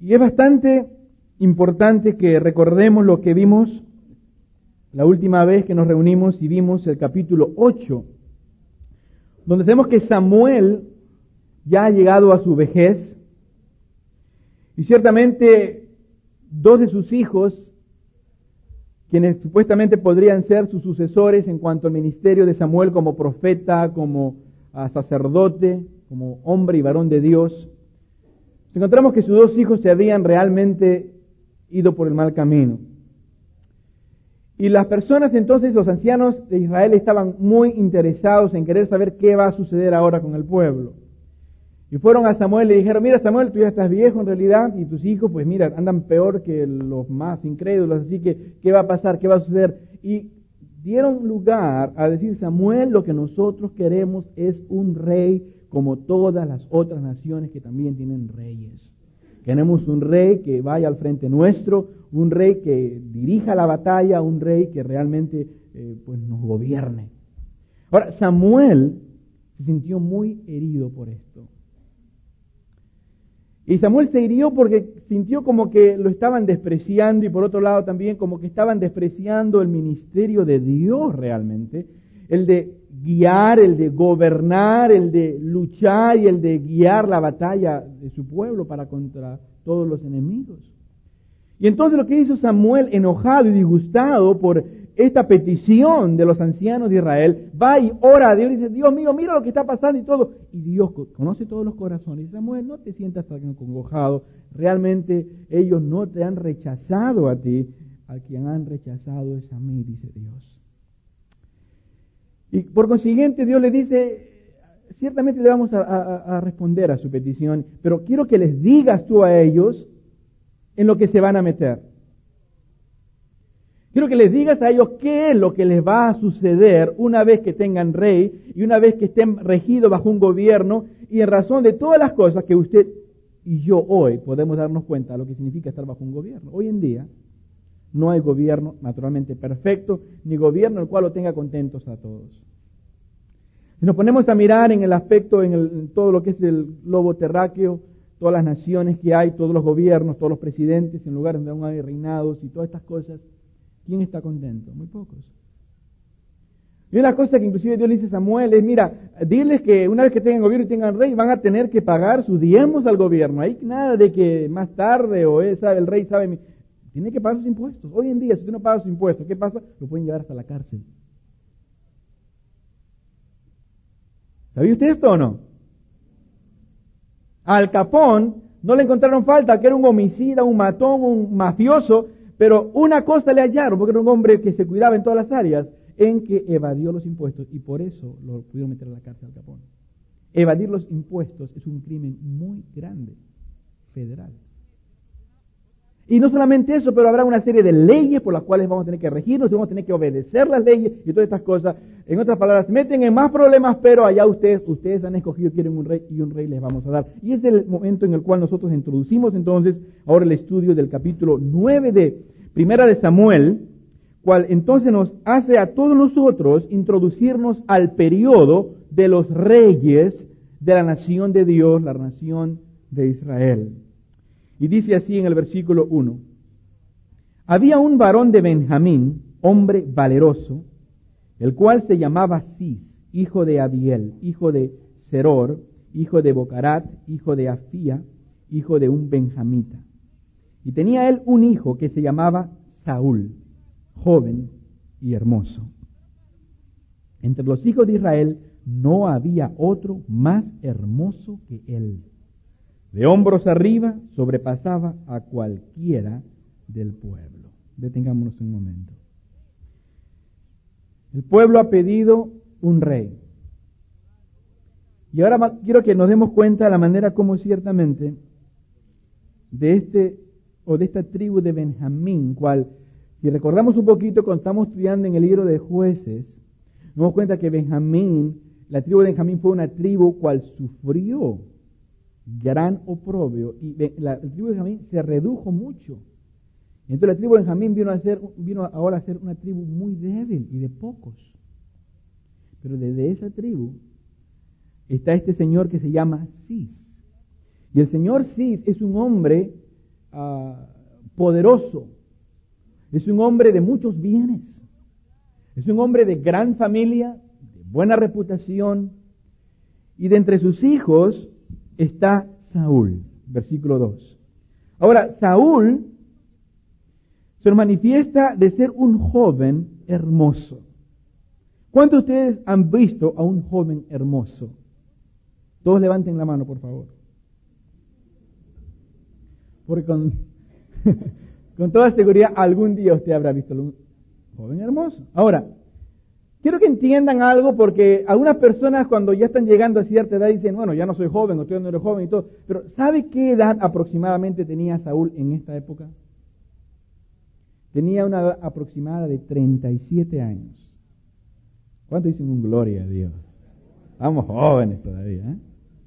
Y es bastante importante que recordemos lo que vimos la última vez que nos reunimos y vimos el capítulo 8, donde vemos que Samuel ya ha llegado a su vejez y ciertamente dos de sus hijos, quienes supuestamente podrían ser sus sucesores en cuanto al ministerio de Samuel como profeta, como sacerdote, como hombre y varón de Dios, encontramos que sus dos hijos se habían realmente ido por el mal camino. Y las personas entonces, los ancianos de Israel, estaban muy interesados en querer saber qué va a suceder ahora con el pueblo. Y fueron a Samuel y le dijeron, mira Samuel, tú ya estás viejo en realidad, y tus hijos, pues mira, andan peor que los más incrédulos, así que, ¿qué va a pasar? ¿Qué va a suceder? Y dieron lugar a decir, Samuel, lo que nosotros queremos es un rey como todas las otras naciones que también tienen reyes. Queremos un rey que vaya al frente nuestro, un rey que dirija la batalla, un rey que realmente pues nos gobierne. Ahora, Samuel se sintió muy herido por esto. Y Samuel se hirió porque sintió como que lo estaban despreciando y por otro lado también como que estaban despreciando el ministerio de Dios realmente, el de guiar, el de gobernar, el de luchar y el de guiar la batalla de su pueblo para contra todos los enemigos. Y entonces lo que hizo Samuel, enojado y disgustado por esta petición de los ancianos de Israel, va y ora a Dios y dice, Dios mío, mira lo que está pasando y todo. Y Dios conoce todos los corazones. Y Samuel, no te sientas tan congojado. Realmente ellos no te han rechazado a ti. A quien han rechazado es a mí, dice Dios. Y por consiguiente Dios le dice, ciertamente le vamos a responder a su petición, pero quiero que les digas tú a ellos en lo que se van a meter. Quiero que les digas a ellos qué es lo que les va a suceder una vez que tengan rey y una vez que estén regidos bajo un gobierno y en razón de todas las cosas que usted y yo hoy podemos darnos cuenta de lo que significa estar bajo un gobierno. Hoy en día no hay gobierno naturalmente perfecto, ni gobierno el cual lo tenga contentos a todos. Si nos ponemos a mirar en el aspecto, en todo lo que es el globo terráqueo, todas las naciones que hay, todos los gobiernos, todos los presidentes, en lugares donde aún hay reinados y todas estas cosas, ¿quién está contento? Muy pocos. Y una cosa que inclusive Dios le dice a Samuel es, mira, diles que una vez que tengan gobierno y tengan rey, van a tener que pagar sus diezmos al gobierno. Hay nada de que más tarde o el rey sabe, tiene que pagar sus impuestos. Hoy en día, si usted no paga sus impuestos, ¿qué pasa? Lo pueden llevar hasta la cárcel. ¿Sabía usted esto o no? Al Capone no le encontraron falta, que era un homicida, un matón, un mafioso, pero una cosa le hallaron, porque era un hombre que se cuidaba en todas las áreas, en que evadió los impuestos, y por eso lo pudieron meter a la cárcel al Capone. Evadir los impuestos es un crimen muy grande, federal. Y no solamente eso, pero habrá una serie de leyes por las cuales vamos a tener que regirnos, y vamos a tener que obedecer las leyes y todas estas cosas. En otras palabras, se meten en más problemas, pero allá ustedes han escogido, quieren un rey y un rey les vamos a dar. Y es el momento en el cual nosotros introducimos entonces ahora el estudio del capítulo 9 de Primera de Samuel, cual entonces nos hace a todos nosotros introducirnos al periodo de los reyes de la nación de Dios, la nación de Israel. Y dice así en el versículo 1, había un varón de Benjamín, hombre valeroso, el cual se llamaba Cis, hijo de Abiel, hijo de Seror, hijo de Bocarat, hijo de Afía, hijo de un benjamita. Y tenía él un hijo que se llamaba Saúl, joven y hermoso. Entre los hijos de Israel no había otro más hermoso que él. De hombros arriba sobrepasaba a cualquiera del pueblo. Detengámonos un momento. El pueblo ha pedido un rey. Y ahora quiero que nos demos cuenta de la manera como ciertamente de esta tribu de Benjamín, cual, si recordamos un poquito cuando estamos estudiando en el libro de Jueces, nos damos cuenta que Benjamín, la tribu de Benjamín fue una tribu cual sufrió gran oprobio y la tribu de Benjamín se redujo mucho. Entonces la tribu de Benjamín vino ahora a ser una tribu muy débil y de pocos. Pero desde esa tribu está este señor que se llama Cis. Y el señor Cis es un hombre poderoso, es un hombre de muchos bienes, es un hombre de gran familia, de buena reputación, y de entre sus hijos está Saúl, versículo 2. Ahora, Saúl se nos manifiesta de ser un joven hermoso. ¿Cuántos de ustedes han visto a un joven hermoso? Todos levanten la mano, por favor. Porque con toda seguridad algún día usted habrá visto a un joven hermoso. Ahora, quiero que entiendan algo, porque algunas personas cuando ya están llegando a cierta edad dicen, bueno, ya no soy joven, o todavía no eres joven y todo. Pero ¿sabe qué edad aproximadamente tenía Saúl en esta época? Tenía una edad aproximada de 37 años. ¿Cuánto dicen un gloria a Dios? Estamos jóvenes todavía, ¿eh?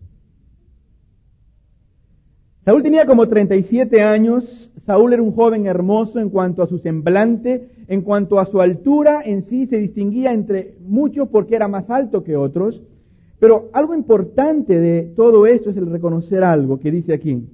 Saúl tenía como 37 años. Saúl era un joven hermoso en cuanto a su semblante, en cuanto a su altura en sí, se distinguía entre muchos porque era más alto que otros. Pero algo importante de todo esto es el reconocer algo que dice aquí.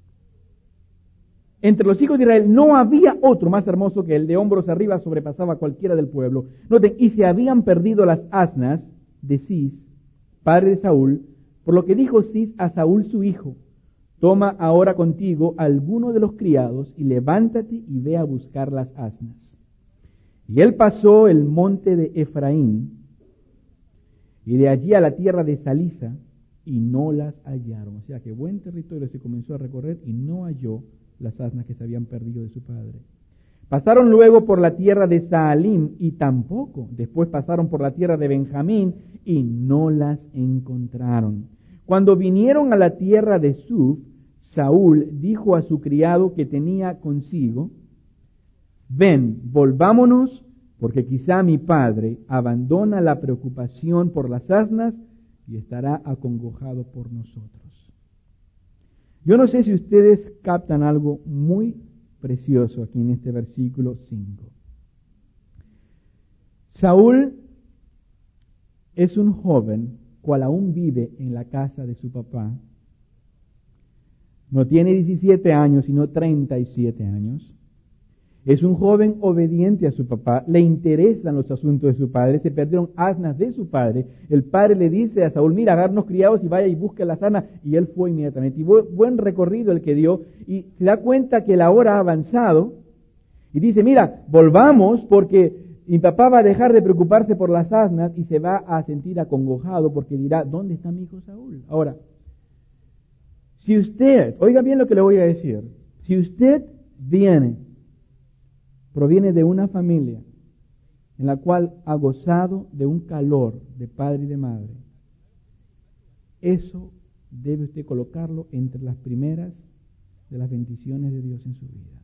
Entre los hijos de Israel no había otro más hermoso que él, de hombros arriba sobrepasaba a cualquiera del pueblo. Noten, y se habían perdido las asnas de Cis, padre de Saúl, por lo que dijo Cis a Saúl su hijo: toma ahora contigo alguno de los criados y levántate y ve a buscar las asnas. Y él pasó el monte de Efraín y de allí a la tierra de Salisa y no las hallaron. O sea que buen territorio se comenzó a recorrer y no halló las asnas que se habían perdido de su padre. Pasaron luego por la tierra de Saalim y tampoco. Después pasaron por la tierra de Benjamín y no las encontraron. Cuando vinieron a la tierra de Suf, Saúl dijo a su criado que tenía consigo: ven, volvámonos, porque quizá mi padre abandona la preocupación por las asnas y estará acongojado por nosotros. Yo no sé si ustedes captan algo muy precioso aquí en este versículo 5. Saúl es un joven cual aún vive en la casa de su papá. No tiene 17 años, sino 37 años. Es un joven obediente a su papá, le interesan los asuntos de su padre, se perdieron asnas de su padre. El padre le dice a Saúl: mira, agarra unos criados y vaya y busque las asnas, y él fue inmediatamente. Y buen recorrido el que dio, y se da cuenta que la hora ha avanzado, y dice: mira, volvamos, porque mi papá va a dejar de preocuparse por las asnas y se va a sentir acongojado, porque dirá: ¿dónde está mi hijo Saúl? Ahora, si usted, oiga bien lo que le voy a decir, si usted proviene de una familia en la cual ha gozado de un calor de padre y de madre, eso debe usted colocarlo entre las primeras de las bendiciones de Dios en su vida.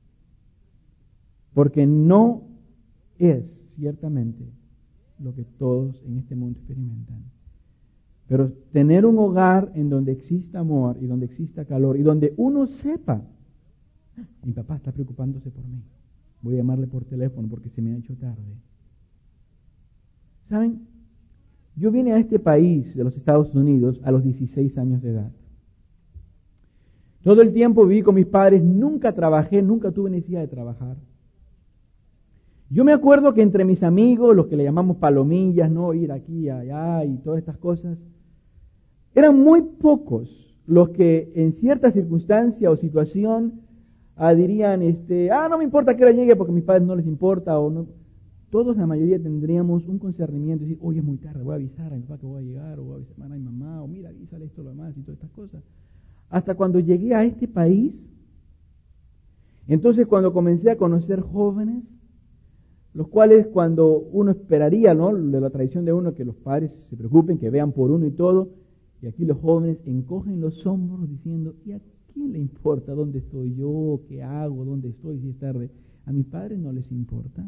Porque no es ciertamente lo que todos en este mundo experimentan. Pero tener un hogar en donde exista amor y donde exista calor y donde uno sepa: mi papá está preocupándose por mí, voy a llamarle por teléfono porque se me ha hecho tarde. ¿Saben? Yo vine a este país de los Estados Unidos a los 16 años de edad. Todo el tiempo viví con mis padres, nunca trabajé, nunca tuve necesidad de trabajar. Yo me acuerdo que entre mis amigos, los que le llamamos palomillas, ¿no? Ir aquí y allá y todas estas cosas, eran muy pocos los que en cierta circunstancia o situación dirían, no me importa que hora llegue porque a mis padres no les importa, o no. Todos, la mayoría, tendríamos un concernimiento, decir: oye, es muy tarde, voy a avisar a mi papá que voy a llegar, o voy a avisar a mi mamá, o mira, avísale esto, lo demás, y todas estas cosas. Hasta cuando llegué a este país, entonces cuando comencé a conocer jóvenes, los cuales cuando uno esperaría, ¿no?, de la tradición de uno, que los padres se preocupen, que vean por uno y todo, y aquí los jóvenes encogen los hombros diciendo: ¿y a quién le importa dónde estoy yo, qué hago, dónde estoy, si es tarde? A mis padres no les importa.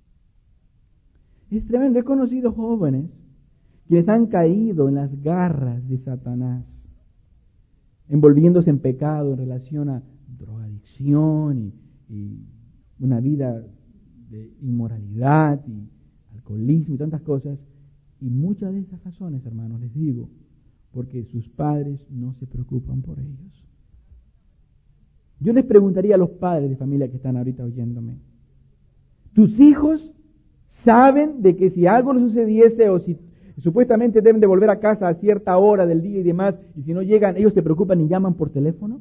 Es tremendo. He conocido jóvenes quienes han caído en las garras de Satanás, envolviéndose en pecado en relación a drogadicción y una vida de inmoralidad y alcoholismo y tantas cosas. Y muchas de esas razones, hermanos, les digo, porque sus padres no se preocupan por ellos. Yo les preguntaría a los padres de familia que están ahorita oyéndome, ¿tus hijos saben de que si algo les sucediese o si supuestamente deben de volver a casa a cierta hora del día y demás, y si no llegan, ellos se preocupan y llaman por teléfono?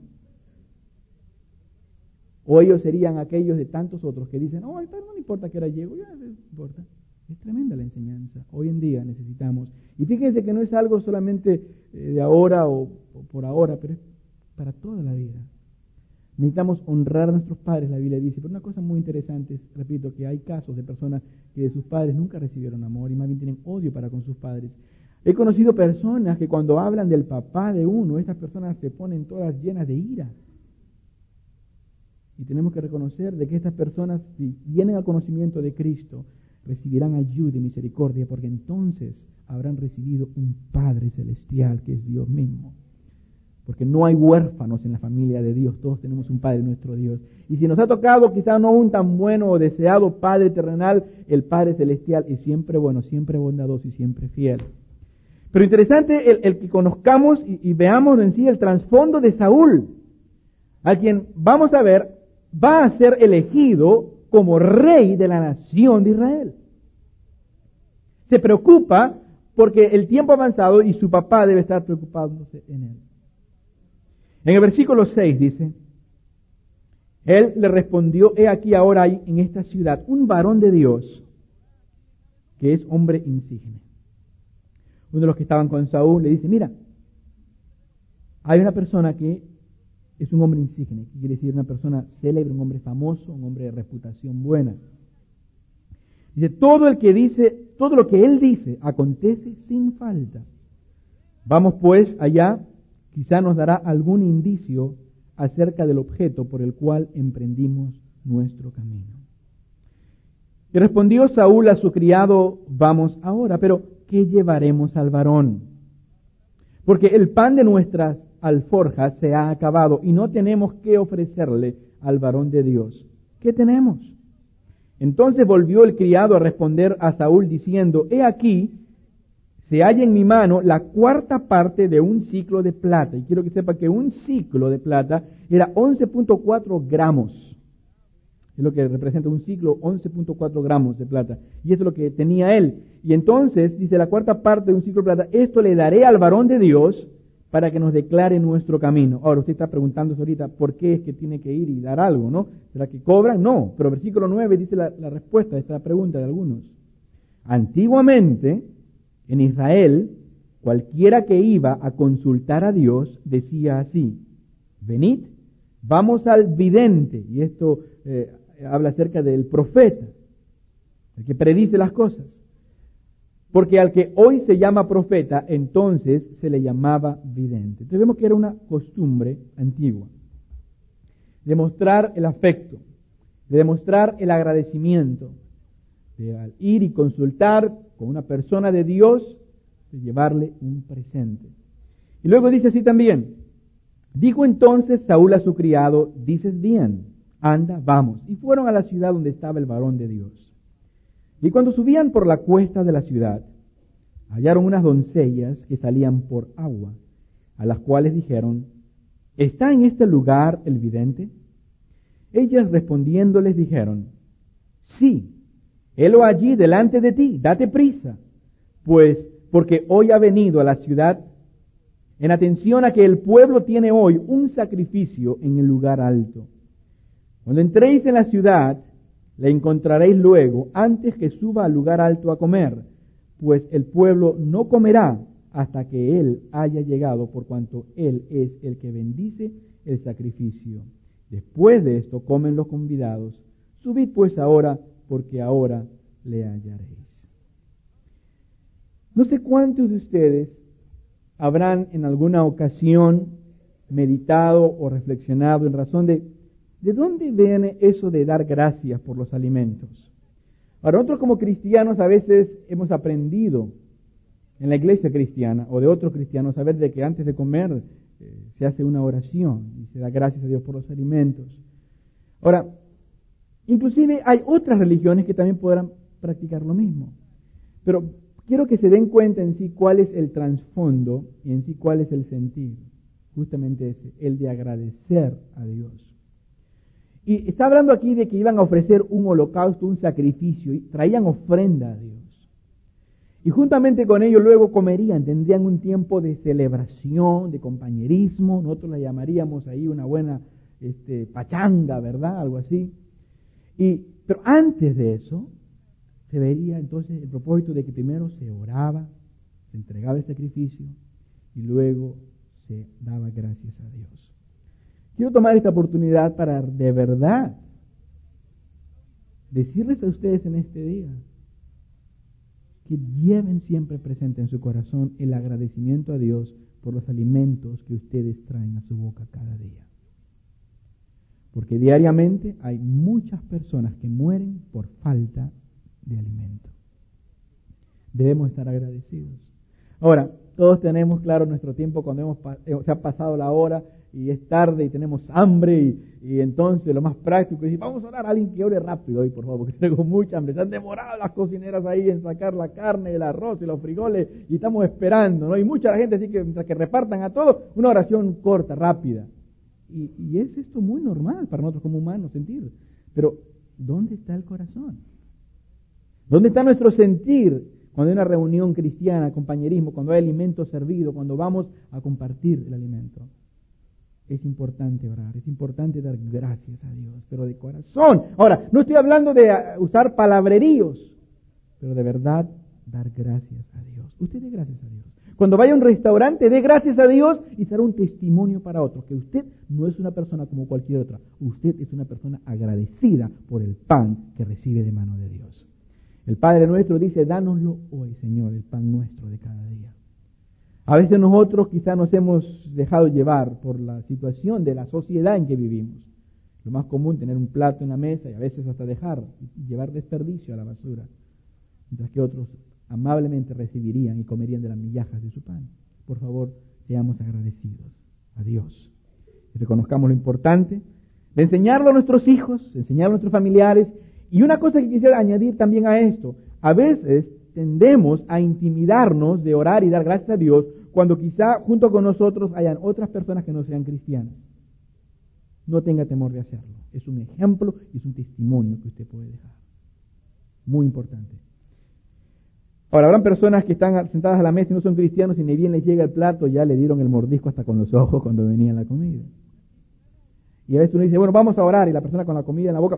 ¿O ellos serían aquellos de tantos otros que dicen, oh, pero no me importa qué hora llego, ya no importa? Es tremenda la enseñanza. Hoy en día necesitamos. Y fíjense que no es algo solamente de ahora o por ahora, pero es para toda la vida. Necesitamos honrar a nuestros padres, la Biblia dice. Pero una cosa muy interesante es, repito, que hay casos de personas que de sus padres nunca recibieron amor y más bien tienen odio para con sus padres. He conocido personas que cuando hablan del papá de uno, estas personas se ponen todas llenas de ira. Y tenemos que reconocer de que estas personas, si vienen al conocimiento de Cristo, recibirán ayuda y misericordia, porque entonces habrán recibido un Padre Celestial, que es Dios mismo. Porque no hay huérfanos en la familia de Dios, todos tenemos un Padre, nuestro Dios. Y si nos ha tocado quizá no un tan bueno o deseado Padre terrenal, el Padre Celestial es siempre bueno, siempre bondadoso y siempre fiel. Pero interesante el que conozcamos y veamos en sí el trasfondo de Saúl, a quien vamos a ver va a ser elegido como rey de la nación de Israel. Se preocupa porque el tiempo ha avanzado y su papá debe estar preocupándose en él. En el versículo 6 dice, él le respondió, he aquí ahora hay en esta ciudad un varón de Dios que es hombre insigne. Uno de los que estaban con Saúl le dice, mira, hay una persona que es un hombre insigne, que quiere decir una persona célebre, un hombre famoso, un hombre de reputación buena. Dice, todo lo que él dice, acontece sin falta. Vamos pues allá, quizá nos dará algún indicio acerca del objeto por el cual emprendimos nuestro camino. Y respondió Saúl a su criado, vamos ahora, pero ¿qué llevaremos al varón? Porque el pan de nuestras alforjas se ha acabado y no tenemos qué ofrecerle al varón de Dios. ¿Qué tenemos? Entonces volvió el criado a responder a Saúl diciendo, he aquí, se halla en mi mano la cuarta parte de un siclo de plata. Y quiero que sepa que un siclo de plata era 11.4 gramos. Es lo que representa un siclo, 11.4 gramos de plata. Y eso es lo que tenía él. Y entonces, dice la cuarta parte de un siclo de plata, esto le daré al varón de Dios para que nos declare nuestro camino. Ahora, usted está preguntándose ahorita, ¿por qué es que tiene que ir y dar algo, no? ¿Será que cobran? No. Pero versículo 9 dice la respuesta a esta pregunta de algunos. Antiguamente, en Israel, cualquiera que iba a consultar a Dios decía así, venid, vamos al vidente. Y esto habla acerca del profeta, el que predice las cosas. Porque al que hoy se llama profeta, entonces se le llamaba vidente. Entonces vemos que era una costumbre antigua. De mostrar el afecto, de demostrar el agradecimiento, de al ir y consultar con una persona de Dios, de llevarle un presente. Y luego dice así también, dijo entonces Saúl a su criado, dices bien, anda, vamos. Y fueron a la ciudad donde estaba el varón de Dios. Y cuando subían por la cuesta de la ciudad, hallaron unas doncellas que salían por agua, a las cuales dijeron, ¿está en este lugar el vidente? Ellas respondiéndoles dijeron, sí, helo allí delante de ti, date prisa, pues porque hoy ha venido a la ciudad en atención a que el pueblo tiene hoy un sacrificio en el lugar alto. Cuando entréis en la ciudad, le encontraréis luego antes que suba al lugar alto a comer, pues el pueblo no comerá hasta que él haya llegado, por cuanto él es el que bendice el sacrificio. Después de esto comen los convidados. Subid pues ahora, porque ahora le hallaréis. No sé cuántos de ustedes habrán en alguna ocasión meditado o reflexionado en razón de dónde viene eso de dar gracias por los alimentos. Ahora, nosotros como cristianos a veces hemos aprendido en la iglesia cristiana o de otros cristianos a ver de que antes de comer se hace una oración y se da gracias a Dios por los alimentos. Ahora, inclusive hay otras religiones que también podrán practicar lo mismo. Pero quiero que se den cuenta en sí cuál es el trasfondo y en sí cuál es el sentir. Justamente ese, el de agradecer a Dios. Y está hablando aquí de que iban a ofrecer un holocausto, un sacrificio, y traían ofrenda a Dios. Y juntamente con ellos luego comerían, tendrían un tiempo de celebración, de compañerismo, nosotros la llamaríamos ahí una buena pachanga, ¿verdad? Algo así. Pero antes de eso, se vería entonces el propósito de que primero se oraba, se entregaba el sacrificio y luego se daba gracias a Dios. Quiero tomar esta oportunidad para de verdad decirles a ustedes en este día que lleven siempre presente en su corazón el agradecimiento a Dios por los alimentos que ustedes traen a su boca cada día. Porque diariamente hay muchas personas que mueren por falta de alimento. Debemos estar agradecidos. Ahora, todos tenemos claro nuestro tiempo cuando se ha pasado la hora y es tarde y tenemos hambre y entonces lo más práctico es decir, vamos a orar a alguien que ore rápido hoy, por favor, porque tengo mucha hambre. Se han demorado las cocineras ahí en sacar la carne, el arroz y los frijoles y estamos esperando, ¿no? Y mucha gente así que mientras que repartan a todos, una oración corta, rápida. Y es esto muy normal para nosotros como humanos sentir. Pero, ¿dónde está el corazón? ¿Dónde está nuestro sentir cuando hay una reunión cristiana, compañerismo, cuando hay alimento servido, cuando vamos a compartir el alimento? Es importante orar, es importante dar gracias a Dios, pero de corazón. Ahora, no estoy hablando de usar palabreríos, pero de verdad dar gracias a Dios. Usted dé gracias a Dios. Cuando vaya a un restaurante, dé gracias a Dios y será un testimonio para otros, que usted no es una persona como cualquier otra. Usted es una persona agradecida por el pan que recibe de mano de Dios. El Padre nuestro dice, dánoslo hoy, Señor, el pan nuestro de cada día. A veces nosotros quizás nos hemos dejado llevar por la situación de la sociedad en que vivimos. Lo más común, tener un plato en la mesa y a veces hasta llevar desperdicio a la basura, mientras que otros amablemente recibirían y comerían de las migajas de su pan. Por favor, seamos agradecidos a Dios. Y reconozcamos lo importante de enseñarlo a nuestros hijos, enseñarlo a nuestros familiares. Y una cosa que quisiera añadir también a esto, a veces tendemos a intimidarnos de orar y dar gracias a Dios cuando quizá junto con nosotros hayan otras personas que no sean cristianas. No tenga temor de hacerlo. Es un ejemplo y es un testimonio que usted puede dejar. Muy importante. Ahora, habrán personas que están sentadas a la mesa y no son cristianos y ni bien les llega el plato, ya le dieron el mordisco hasta con los ojos cuando venía la comida. Y a veces uno dice, bueno, vamos a orar, y la persona con la comida en la boca,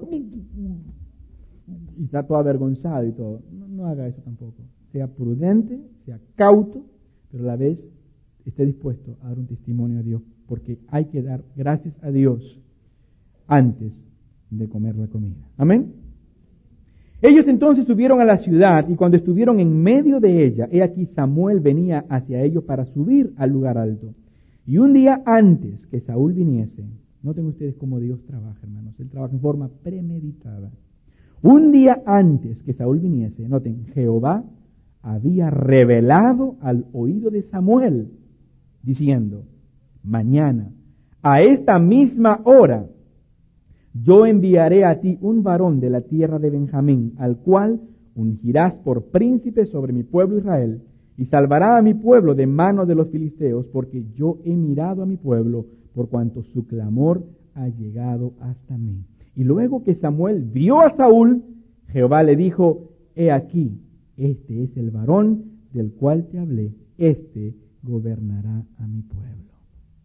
y está todo avergonzado y todo. No haga eso tampoco. Sea prudente, sea cauto, pero a la vez esté dispuesto a dar un testimonio a Dios, porque hay que dar gracias a Dios antes de comer la comida. Amén. Ellos entonces subieron a la ciudad y cuando estuvieron en medio de ella, he aquí Samuel venía hacia ellos para subir al lugar alto. Y un día antes que Saúl viniese, noten ustedes cómo Dios trabaja, hermanos, Él trabaja en forma premeditada. Un día antes que Saúl viniese, noten, Jehová había revelado al oído de Samuel, diciendo, mañana, a esta misma hora, yo enviaré a ti un varón de la tierra de Benjamín, al cual ungirás por príncipe sobre mi pueblo Israel, y salvará a mi pueblo de manos de los filisteos, porque yo he mirado a mi pueblo, por cuanto su clamor ha llegado hasta mí. Y luego que Samuel vio a Saúl, Jehová le dijo, he aquí, este es el varón del cual te hablé, este gobernará a mi pueblo.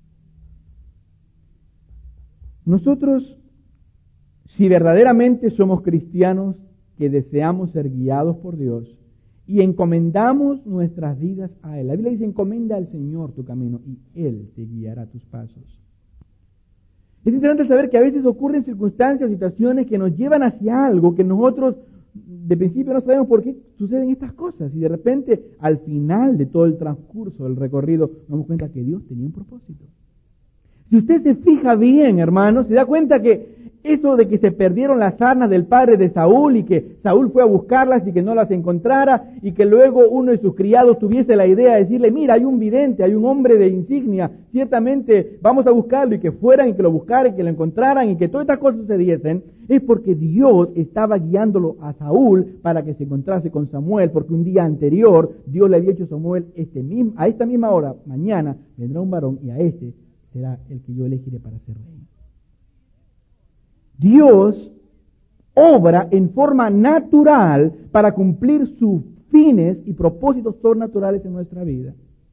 Nosotros, si verdaderamente somos cristianos que deseamos ser guiados por Dios y encomendamos nuestras vidas a Él. La Biblia dice, encomienda al Señor tu camino y Él te guiará tus pasos. Es interesante saber que a veces ocurren circunstancias o situaciones que nos llevan hacia algo que nosotros de principio no sabemos por qué suceden estas cosas y de repente al final de todo el transcurso del recorrido nos damos cuenta que Dios tenía un propósito. Si usted se fija bien, hermanos, se da cuenta que eso de que se perdieron las armas del padre de Saúl y que Saúl fue a buscarlas y que no las encontrara y que luego uno de sus criados tuviese la idea de decirle, mira, hay un vidente, hay un hombre de insignia, ciertamente vamos a buscarlo, y que fueran y que lo buscaran y que lo encontraran y que todas estas cosas sucediesen, es porque Dios estaba guiándolo a Saúl para que se encontrase con Samuel, porque un día anterior Dios le había dicho a Samuel, a esta misma hora, mañana, vendrá un varón y a este será el que yo elegiré para ser rey. Dios obra en forma natural para cumplir sus fines y propósitos sobrenaturales en nuestra vida.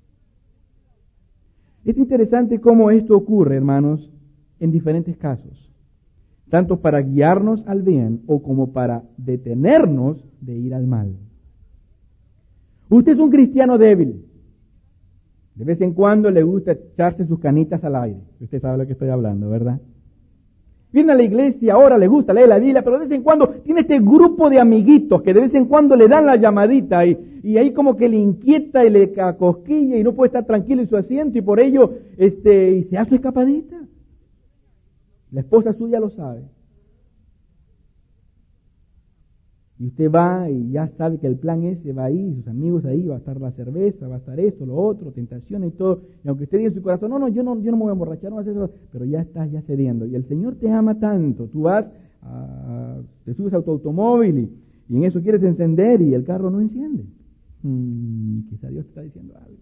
Es interesante cómo esto ocurre, hermanos, en diferentes casos, tanto para guiarnos al bien o como para detenernos de ir al mal. Usted es un cristiano débil. De vez en cuando le gusta echarse sus canitas al aire. Usted sabe lo que estoy hablando, ¿verdad? Viene a la iglesia, ahora le gusta leer la Biblia, pero de vez en cuando tiene este grupo de amiguitos que de vez en cuando le dan la llamadita y ahí como que le inquieta y le acosquilla y no puede estar tranquilo en su asiento y por ello y se hace su escapadita. La esposa suya lo sabe. Y usted va y ya sabe que el plan ese va ahí, sus amigos ahí, va a estar la cerveza, va a estar esto, lo otro, tentaciones y todo. Y aunque usted diga en su corazón, no, yo no me voy a emborrachar, no voy a hacer eso, pero ya estás ya cediendo. Y el Señor te ama tanto, tú vas, te subes a tu automóvil y en eso quieres encender y el carro no enciende. Quizá Dios te está diciendo algo.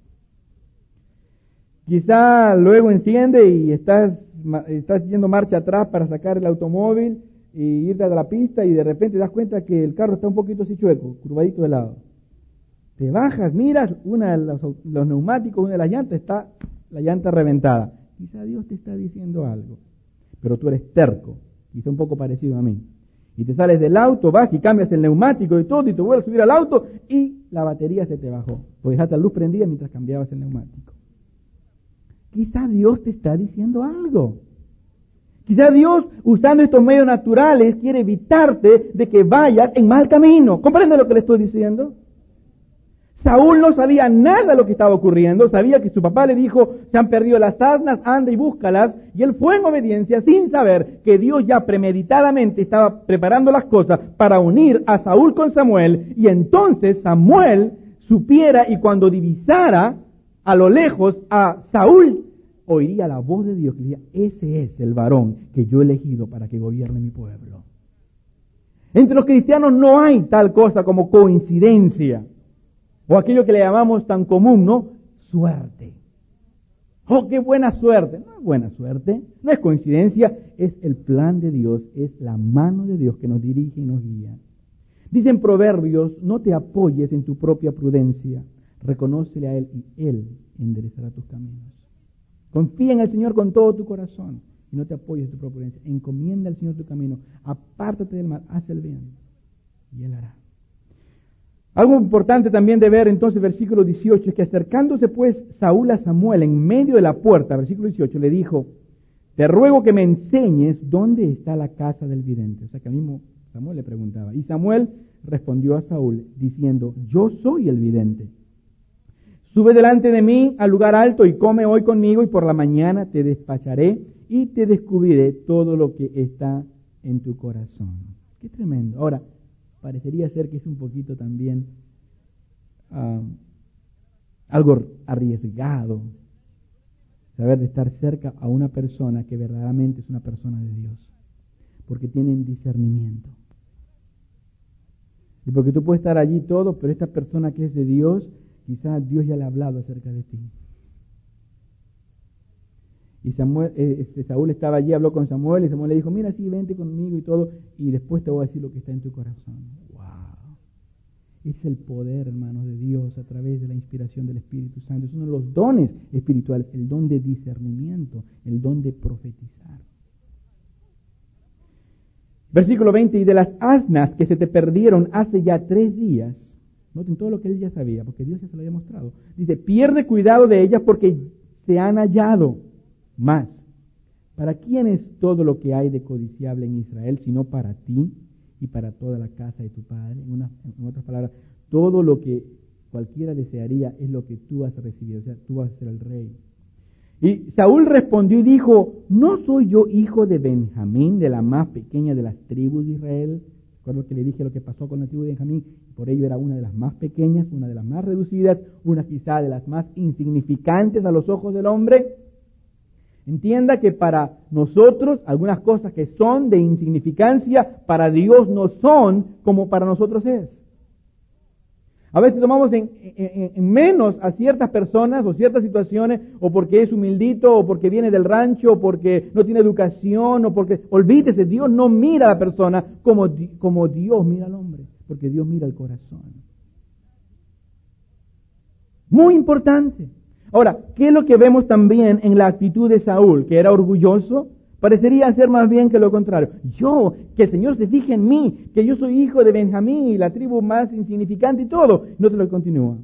Quizá luego enciende y estás yendo marcha atrás para sacar el automóvil y irte a la pista y de repente te das cuenta que el carro está un poquito así chueco, curvadito de lado. Te bajas, miras, una de los neumáticos, una de las llantas, está la llanta reventada. Quizá Dios te está diciendo algo, pero tú eres terco, quizá un poco parecido a mí. Y te sales del auto, vas y cambias el neumático y todo, y te vuelves a subir al auto y la batería se te bajó, porque dejaste la luz prendida mientras cambiabas el neumático. Quizá Dios te está diciendo algo. Quizá Dios, usando estos medios naturales, quiere evitarte de que vayas en mal camino. ¿Comprende lo que le estoy diciendo? Saúl no sabía nada de lo que estaba ocurriendo, sabía que su papá le dijo, se han perdido las asnas, anda y búscalas, y él fue en obediencia sin saber que Dios ya premeditadamente estaba preparando las cosas para unir a Saúl con Samuel, y entonces Samuel supiera y cuando divisara a lo lejos a Saúl, oiría la voz de Dios que decía, ese es el varón que yo he elegido para que gobierne mi pueblo. Entre los cristianos no hay tal cosa como coincidencia, o aquello que le llamamos tan común, ¿no? Suerte. ¡Oh, qué buena suerte! No es buena suerte, no es coincidencia, es el plan de Dios, es la mano de Dios que nos dirige y nos guía. Dicen Proverbios, no te apoyes en tu propia prudencia, reconócele a Él y Él enderezará tus caminos. Confía en el Señor con todo tu corazón y no te apoyes en tu propia prudencia. Encomienda al Señor tu camino, apártate del mal, haz el bien y Él hará. Algo importante también de ver entonces, versículo 18, es que acercándose pues Saúl a Samuel en medio de la puerta, versículo 18, le dijo, te ruego que me enseñes dónde está la casa del vidente. O sea que al mismo Samuel le preguntaba. Y Samuel respondió a Saúl diciendo, yo soy el vidente. Sube delante de mí al lugar alto y come hoy conmigo y por la mañana te despacharé y te descubriré todo lo que está en tu corazón. Qué tremendo. Ahora, parecería ser que es un poquito también algo arriesgado saber de estar cerca a una persona que verdaderamente es una persona de Dios, porque tienen discernimiento. Y porque tú puedes estar allí todo, pero esta persona que es de Dios, quizás Dios ya le ha hablado acerca de ti. Y Saúl estaba allí, habló con Samuel, y Samuel le dijo, mira, sí, vente conmigo y todo, y después te voy a decir lo que está en tu corazón. ¡Wow! Es el poder, hermanos, de Dios a través de la inspiración del Espíritu Santo. Es uno de los dones espirituales, el don de discernimiento, el don de profetizar. Versículo 20, y de las asnas que se te perdieron hace ya 3 días, noten todo lo que él ya sabía, porque Dios ya se lo había mostrado. Dice, pierde cuidado de ellas porque se han hallado. Más, ¿para quién es todo lo que hay de codiciable en Israel, sino para ti y para toda la casa de tu padre? En otras palabras, todo lo que cualquiera desearía es lo que tú vas a recibir, o sea, tú vas a ser el rey. Y Saúl respondió y dijo, ¿no soy yo hijo de Benjamín, de la más pequeña de las tribus de Israel? Recuerdo que le dije lo que pasó con la tribu de Benjamín, por ello era una de las más pequeñas, una de las más reducidas, una quizá de las más insignificantes a los ojos del hombre. Entienda que para nosotros algunas cosas que son de insignificancia, para Dios no son como para nosotros es. A veces tomamos en menos a ciertas personas o ciertas situaciones, o porque es humildito, o porque viene del rancho, o porque no tiene educación, o porque... Olvídese, Dios no mira a la persona como Dios mira al hombre, porque Dios mira el corazón. Muy importante. Ahora, ¿qué es lo que vemos también en la actitud de Saúl? Que era orgulloso. Parecería ser más bien que lo contrario. Que el Señor se fije en mí, que yo soy hijo de Benjamín y la tribu más insignificante y todo. No te lo continúa.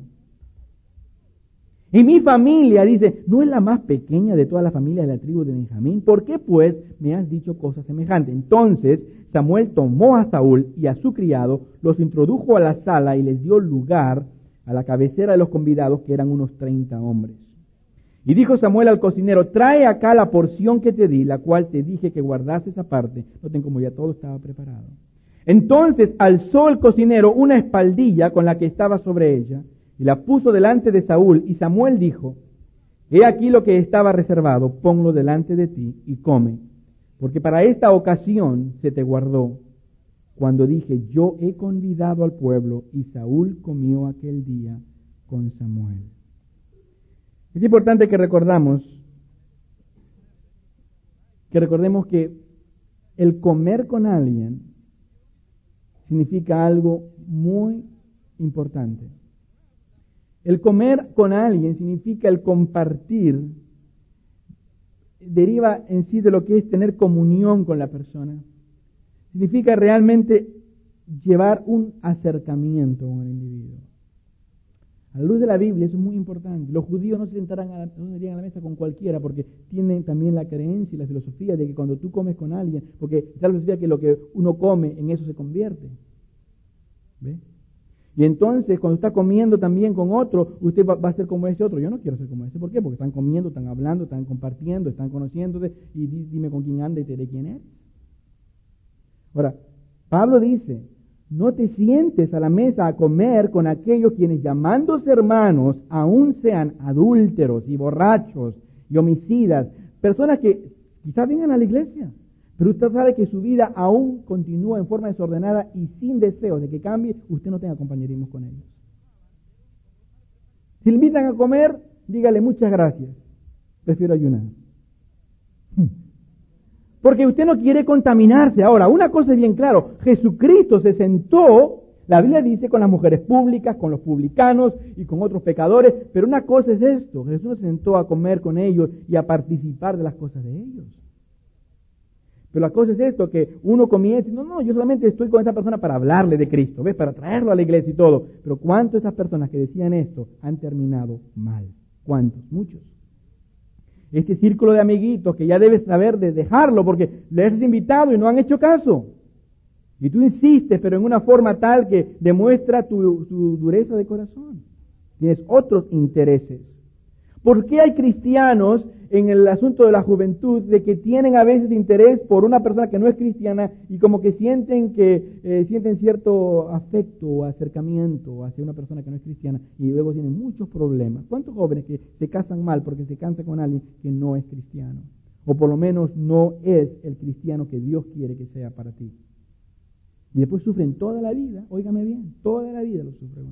Y mi familia, dice, no es la más pequeña de toda la familia de la tribu de Benjamín. ¿Por qué pues me has dicho cosas semejantes? Entonces Samuel tomó a Saúl y a su criado, los introdujo a la sala y les dio lugar a la cabecera de los convidados, que eran unos 30 hombres. Y dijo Samuel al cocinero, trae acá la porción que te di, la cual te dije que guardases aparte. Noten como ya todo estaba preparado. Entonces alzó el cocinero una espaldilla con la que estaba sobre ella, y la puso delante de Saúl, y Samuel dijo, he aquí lo que estaba reservado, ponlo delante de ti y come, porque para esta ocasión se te guardó. Cuando dije, yo he convidado al pueblo, y Saúl comió aquel día con Samuel. Es importante que recordemos que el comer con alguien significa algo muy importante. El comer con alguien significa el compartir, deriva en sí de lo que es tener comunión con la persona. Significa realmente llevar un acercamiento con el individuo. A la luz de la Biblia eso es muy importante. Los judíos no se sentarían a la mesa con cualquiera porque tienen también la creencia y la filosofía de que cuando tú comes con alguien, porque está la filosofía que lo que uno come en eso se convierte. ¿Ve? Y entonces cuando está comiendo también con otro, usted va a ser como ese otro. Yo no quiero ser como ese. ¿Por qué? Porque están comiendo, están hablando, están compartiendo, están conociéndose y dime con quién anda y te diré quién eres. Ahora, Pablo dice, no te sientes a la mesa a comer con aquellos quienes llamándose hermanos aún sean adúlteros y borrachos y homicidas, personas que quizás vengan a la iglesia, pero usted sabe que su vida aún continúa en forma desordenada y sin deseo de que cambie, usted no tenga compañerismo con ellos. Si le invitan a comer, dígale muchas gracias, prefiero ayunar. Porque usted no quiere contaminarse. Ahora, una cosa es bien claro, Jesucristo se sentó, la Biblia dice, con las mujeres públicas, con los publicanos y con otros pecadores, pero una cosa es esto, Jesús se sentó a comer con ellos y a participar de las cosas de ellos. Pero la cosa es esto, que uno comienza y no, yo solamente estoy con esa persona para hablarle de Cristo, ¿ves? Para traerlo a la iglesia y todo. Pero ¿cuántas de esas personas que decían esto han terminado mal? ¿Cuántos? Muchos. Este círculo de amiguitos que ya debes saber de dejarlo porque les has invitado y no han hecho caso. Y tú insistes, pero en una forma tal que demuestra tu dureza de corazón. Tienes otros intereses. ¿Por qué hay cristianos en el asunto de la juventud de que tienen a veces interés por una persona que no es cristiana y como que sienten cierto afecto o acercamiento hacia una persona que no es cristiana y luego tienen muchos problemas? ¿Cuántos jóvenes que se casan mal porque se casan con alguien que no es cristiano? O por lo menos no es el cristiano que Dios quiere que sea para ti. Y después sufren toda la vida, óigame bien, toda la vida lo sufren.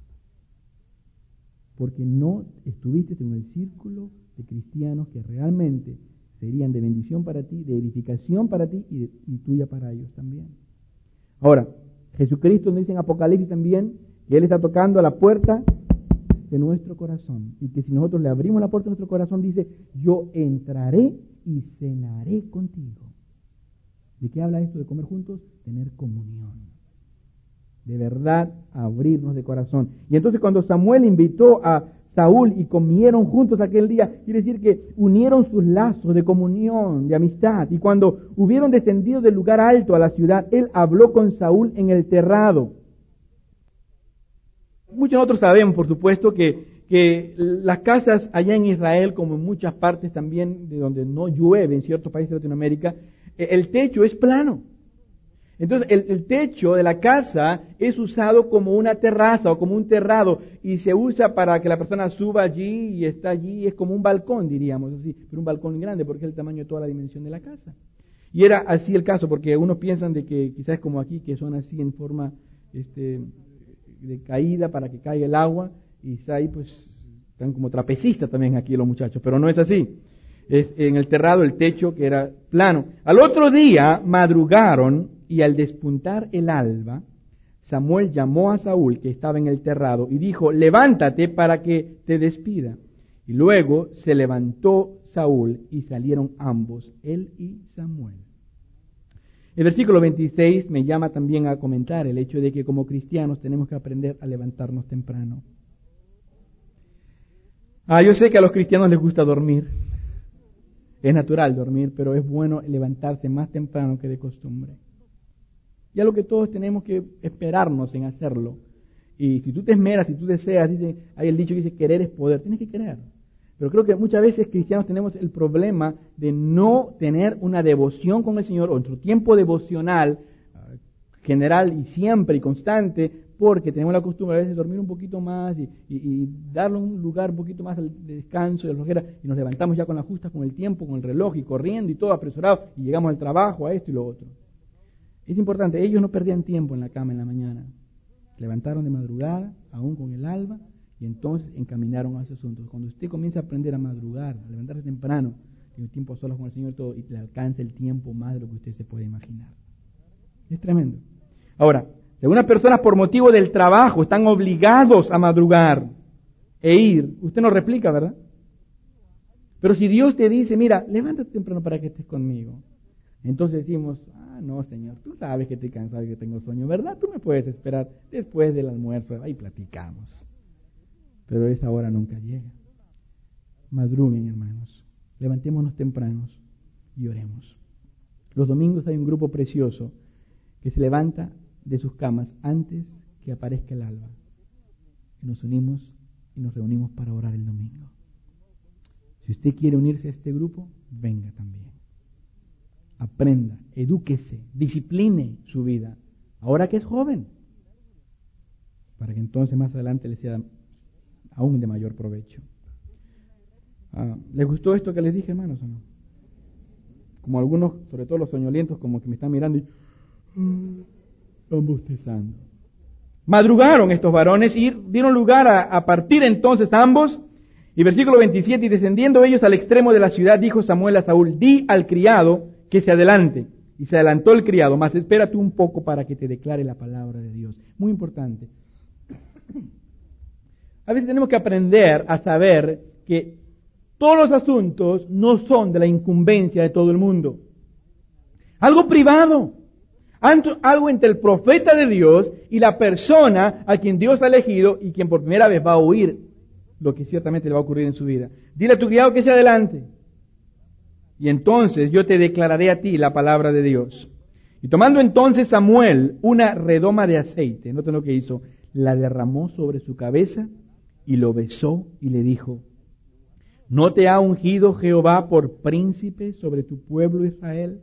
Porque no estuviste en el círculo de cristianos que realmente serían de bendición para ti, de edificación para ti y tuya para ellos también. Ahora, Jesucristo nos dice en Apocalipsis también que Él está tocando a la puerta de nuestro corazón y que si nosotros le abrimos la puerta de nuestro corazón dice, yo entraré y cenaré contigo. ¿De qué habla esto de comer juntos? Tener comunión. De verdad, abrirnos de corazón. Y entonces cuando Samuel invitó a Saúl y comieron juntos aquel día, quiere decir que unieron sus lazos de comunión, de amistad. Y cuando hubieron descendido del lugar alto a la ciudad, él habló con Saúl en el terrado. Muchos de nosotros sabemos, por supuesto, que las casas allá en Israel, como en muchas partes también de donde no llueve, en ciertos países de Latinoamérica, el techo es plano. Entonces el techo de la casa es usado como una terraza o como un terrado y se usa para que la persona suba allí y está allí, es como un balcón, diríamos así, pero un balcón grande porque es el tamaño de toda la dimensión de la casa. Y era así el caso, porque unos piensan de que quizás como aquí, que son así en forma de caída para que caiga el agua, y está ahí pues, están como trapecistas también aquí los muchachos, pero no es así. Es en el terrado el techo que era plano. Al otro día madrugaron y al despuntar el alba, Samuel llamó a Saúl que estaba en el terrado y dijo, levántate para que te despida. Y luego se levantó Saúl y salieron ambos, él y Samuel. El versículo 26 me llama también a comentar el hecho de que como cristianos tenemos que aprender a levantarnos temprano. Yo sé que a los cristianos les gusta dormir. Es natural dormir, pero es bueno levantarse más temprano que de costumbre. Ya lo que todos tenemos que esperarnos en hacerlo. Y si tú te esmeras, si tú deseas, hay el dicho que dice, querer es poder, tienes que querer. Pero creo que muchas veces cristianos tenemos el problema de no tener una devoción con el Señor, o nuestro tiempo devocional general y siempre y constante, porque tenemos la costumbre a veces de dormir un poquito más y darle un lugar un poquito más de descanso y de flojera, y nos levantamos ya con la justa, con el tiempo, con el reloj y corriendo y todo apresurado, y llegamos al trabajo, a esto y lo otro. Es importante, ellos no perdían tiempo en la cama en la mañana, se levantaron de madrugada, aún con el alba, y entonces encaminaron a ese asunto. Cuando usted comienza a aprender a madrugar, a levantarse temprano, tiene tiempo a solas con el Señor y todo, y le alcanza el tiempo más de lo que usted se puede imaginar. Es tremendo. Ahora, algunas personas por motivo del trabajo están obligados a madrugar e ir. Usted no replica, ¿verdad? Pero si Dios te dice, mira, levántate temprano para que estés conmigo, entonces decimos, no, Señor, tú sabes que estoy cansado y que tengo sueño, ¿verdad? Tú me puedes esperar después del almuerzo, ahí platicamos. Pero esa hora nunca llega. Madruguen, hermanos. Levantémonos tempranos y oremos. Los domingos hay un grupo precioso que se levanta de sus camas antes que aparezca el alba. Y nos unimos y nos reunimos para orar el domingo. Si usted quiere unirse a este grupo, venga también. Aprenda, edúquese, discipline su vida, ahora que es joven, para que entonces más adelante le sea aún de mayor provecho. ¿Les gustó esto que les dije, hermanos, o no? Como algunos, sobre todo los soñolientos, como que me están mirando y están bostezando. Madrugaron estos varones y dieron lugar a partir entonces ambos. Y versículo 27, y descendiendo ellos al extremo de la ciudad, dijo Samuel a Saúl, di al criado que se adelante. Y se adelantó el criado, mas espérate un poco para que te declare la palabra de Dios. Muy importante. A veces tenemos que aprender a saber que todos los asuntos no son de la incumbencia de todo el mundo. Algo privado. Algo entre el profeta de Dios y la persona a quien Dios ha elegido y quien por primera vez va a oír lo que ciertamente le va a ocurrir en su vida. Dile a tu criado que se adelante. Y entonces yo te declararé a ti la palabra de Dios. Y tomando entonces Samuel una redoma de aceite, noten lo que hizo, la derramó sobre su cabeza y lo besó y le dijo, ¿no te ha ungido Jehová por príncipe sobre tu pueblo Israel?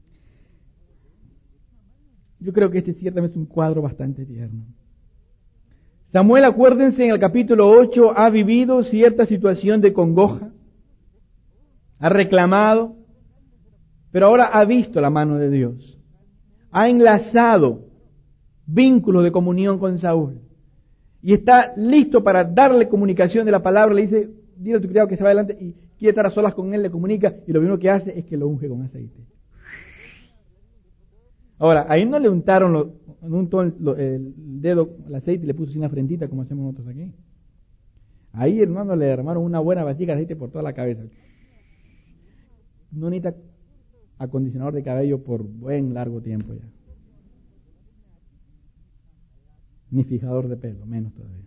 Yo creo que este ciertamente es un cuadro bastante tierno. Samuel, acuérdense, en el capítulo 8 ha vivido cierta situación de congoja, ha reclamado, pero ahora ha visto la mano de Dios. Ha enlazado vínculos de comunión con Saúl y está listo para darle comunicación de la palabra. Le dice, dile a tu criado que se va adelante, y quiere estar a solas con él, le comunica, y lo primero que hace es que lo unge con aceite. Ahora, ahí no le untaron el dedo, el aceite, y le puso así en la frentita como hacemos nosotros aquí. Ahí, hermano, le derramaron una buena vasija de aceite por toda la cabeza. No necesita acondicionador de cabello por buen largo tiempo ya. Ni fijador de pelo, menos todavía.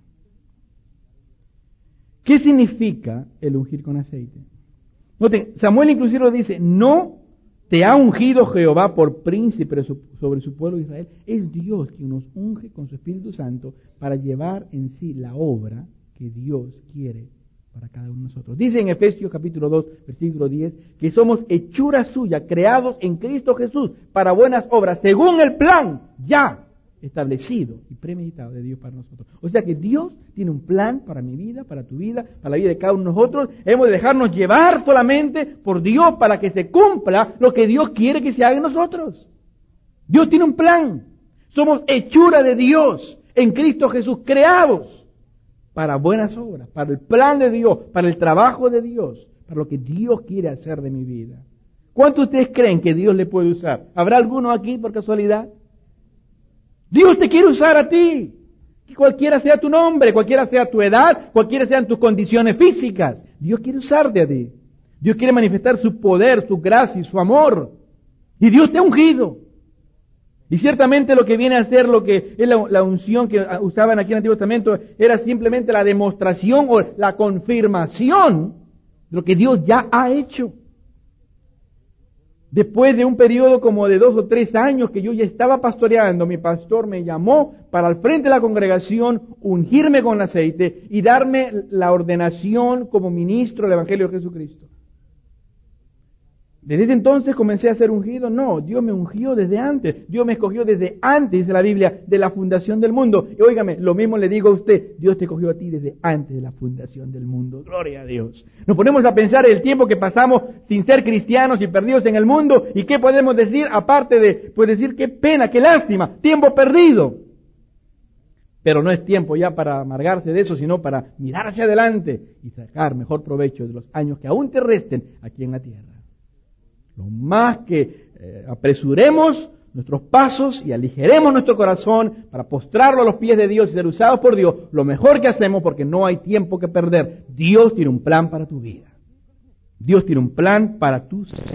¿Qué significa el ungir con aceite? Noten, Samuel inclusive lo dice, no te ha ungido Jehová por príncipe sobre su pueblo Israel. Es Dios quien nos unge con su Espíritu Santo para llevar en sí la obra que Dios quiere para cada uno de nosotros. Dice en Efesios capítulo 2, versículo 10, que somos hechura suya, creados en Cristo Jesús para buenas obras, según el plan ya establecido y premeditado de Dios para nosotros. O sea que Dios tiene un plan para mi vida, para tu vida, para la vida de cada uno de nosotros. Hemos de dejarnos llevar solamente por Dios para que se cumpla lo que Dios quiere que se haga en nosotros. Dios tiene un plan. Somos hechura de Dios. en Cristo Jesús, creados para buenas obras, para el plan de Dios, para el trabajo de Dios, para lo que Dios quiere hacer de mi vida. ¿Cuántos de ustedes creen que Dios le puede usar? ¿Habrá alguno aquí por casualidad? Dios te quiere usar a ti. Que cualquiera sea tu nombre, cualquiera sea tu edad, cualquiera sean tus condiciones físicas. Dios quiere usarte a ti. Dios quiere manifestar su poder, su gracia y su amor. Y Dios te ha ungido. Y ciertamente lo que viene a ser lo que es la unción que usaban aquí en el Antiguo Testamento era simplemente la demostración o la confirmación de lo que Dios ya ha hecho. Después de un periodo como de 2 o 3 años que yo ya estaba pastoreando, mi pastor me llamó para al frente de la congregación, ungirme con aceite y darme la ordenación como ministro del Evangelio de Jesucristo. ¿Desde entonces comencé a ser ungido? No, Dios me ungió desde antes. Dios me escogió desde antes, dice la Biblia, de la fundación del mundo. Y óigame, lo mismo le digo a usted, Dios te escogió a ti desde antes de la fundación del mundo. Gloria a Dios. Nos ponemos a pensar el tiempo que pasamos sin ser cristianos y perdidos en el mundo. ¿Y qué podemos decir? Aparte de, pues decir qué pena, qué lástima, tiempo perdido. Pero no es tiempo ya para amargarse de eso, sino para mirar hacia adelante y sacar mejor provecho de los años que aún te resten aquí en la tierra. Lo más que apresuremos nuestros pasos y aligeremos nuestro corazón para postrarlo a los pies de Dios y ser usados por Dios, lo mejor que hacemos porque no hay tiempo que perder. Dios tiene un plan para tu vida. Dios tiene un plan para tu ser.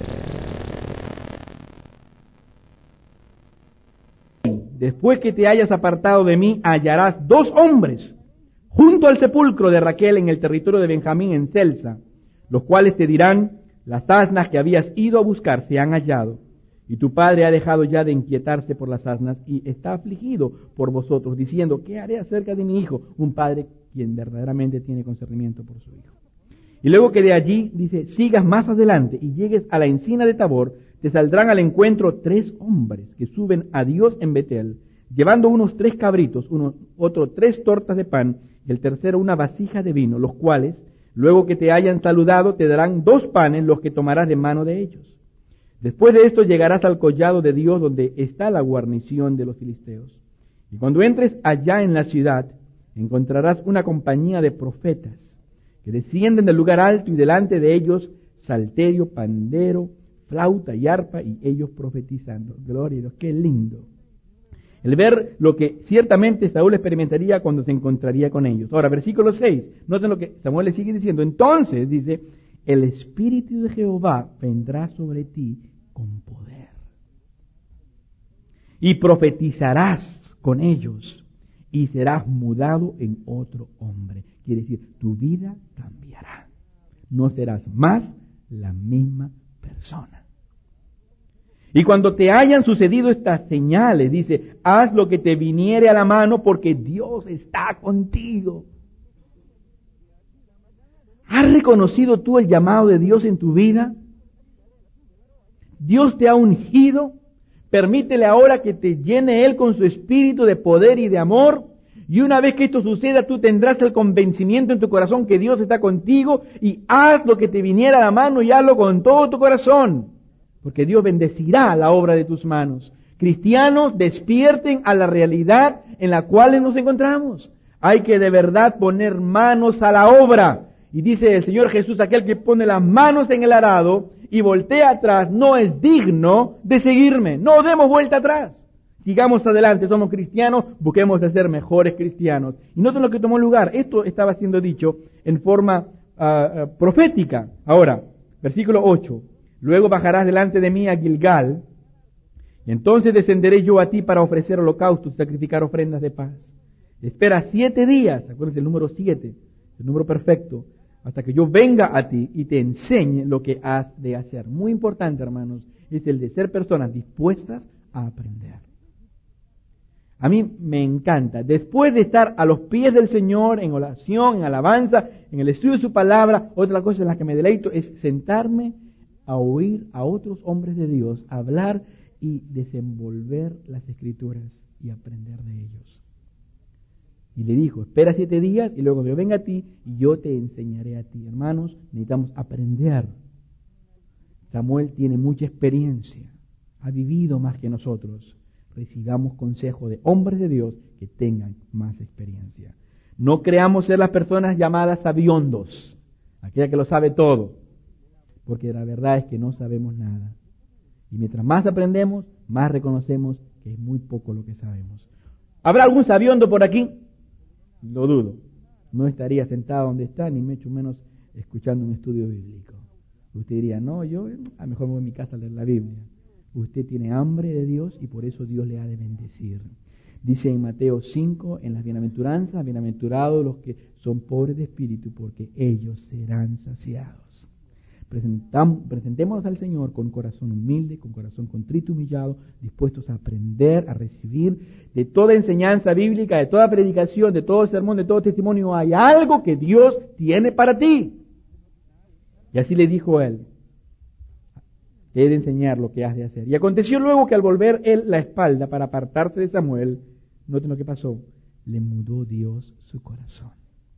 Después que te hayas apartado de mí, hallarás 2 hombres junto al sepulcro de Raquel en el territorio de Benjamín en Celsa, los cuales te dirán: las asnas que habías ido a buscar se han hallado, y tu padre ha dejado ya de inquietarse por las asnas y está afligido por vosotros, diciendo: ¿qué haré acerca de mi hijo? Un padre quien verdaderamente tiene concernimiento por su hijo. Y luego que de allí, dice, sigas más adelante y llegues a la encina de Tabor, te saldrán al encuentro 3 hombres que suben a Dios en Betel, llevando unos 3 cabritos, otro 3 tortas de pan, y el tercero una vasija de vino, los cuales, luego que te hayan saludado, te darán 2 panes, los que tomarás de mano de ellos. Después de esto llegarás al collado de Dios, donde está la guarnición de los filisteos. Y cuando entres allá en la ciudad, encontrarás una compañía de profetas, que descienden del lugar alto, y delante de ellos salterio, pandero, flauta y arpa, y ellos profetizando. Gloria a Dios, qué lindo. El ver lo que ciertamente Saúl experimentaría cuando se encontraría con ellos. Ahora, versículo 6, noten lo que Samuel le sigue diciendo. Entonces, dice, el Espíritu de Jehová vendrá sobre ti con poder. Y profetizarás con ellos, y serás mudado en otro hombre. Quiere decir, tu vida cambiará. No serás más la misma persona. Y cuando te hayan sucedido estas señales, dice, haz lo que te viniere a la mano, porque Dios está contigo. ¿Has reconocido tú el llamado de Dios en tu vida? Dios te ha ungido. Permítele ahora que te llene Él con su espíritu de poder y de amor. Y una vez que esto suceda, tú tendrás el convencimiento en tu corazón que Dios está contigo, y haz lo que te viniera a la mano y hazlo con todo tu corazón. Porque Dios bendecirá la obra de tus manos. Cristianos, despierten a la realidad en la cual nos encontramos. Hay que de verdad poner manos a la obra. Y dice el Señor Jesús, aquel que pone las manos en el arado y voltea atrás, no es digno de seguirme. No demos vuelta atrás. Sigamos adelante, somos cristianos, busquemos de ser mejores cristianos. Y noten lo que tomó lugar. Esto estaba siendo dicho en forma profética. Ahora, versículo 8. Luego bajarás delante de mí a Gilgal, y entonces descenderé yo a ti para ofrecer holocaustos y sacrificar ofrendas de paz. Espera 7 días, acuérdense el número 7, el número perfecto, hasta que yo venga a ti y te enseñe lo que has de hacer. Muy importante, hermanos, es el de ser personas dispuestas a aprender. A mí me encanta, después de estar a los pies del Señor en oración, en alabanza, en el estudio de su palabra, otra cosa en la que me deleito es sentarme a oír a otros hombres de Dios, hablar y desenvolver las Escrituras y aprender de ellos. Y le dijo, espera 7 días y luego yo venga a ti y yo te enseñaré a ti. Hermanos, necesitamos aprender. Samuel tiene mucha experiencia, ha vivido más que nosotros. recibamos consejo de hombres de Dios que tengan más experiencia. No creamos ser las personas llamadas sabiondos, aquella que lo sabe todo, porque la verdad es que no sabemos nada. Y mientras más aprendemos, más reconocemos que es muy poco lo que sabemos. ¿Habrá algún sabiondo por aquí? Lo dudo. No estaría sentado donde está, ni mucho menos escuchando un estudio bíblico. Usted diría, no, yo a lo mejor me voy a mi casa a leer la Biblia. Usted tiene hambre de Dios y por eso Dios le ha de bendecir. Dice en Mateo 5, en las bienaventuranzas, bienaventurados los que son pobres de espíritu, porque ellos serán saciados. Presentémonos al Señor con corazón humilde, con corazón contrito y humillado, dispuestos a aprender, a recibir de toda enseñanza bíblica, de toda predicación, de todo sermón, de todo testimonio. Hay algo que Dios tiene para ti. Y así le dijo él, te he de enseñar lo que has de hacer. Y aconteció luego que al volver él la espalda para apartarse de Samuel, noten lo que pasó, le mudó Dios su corazón.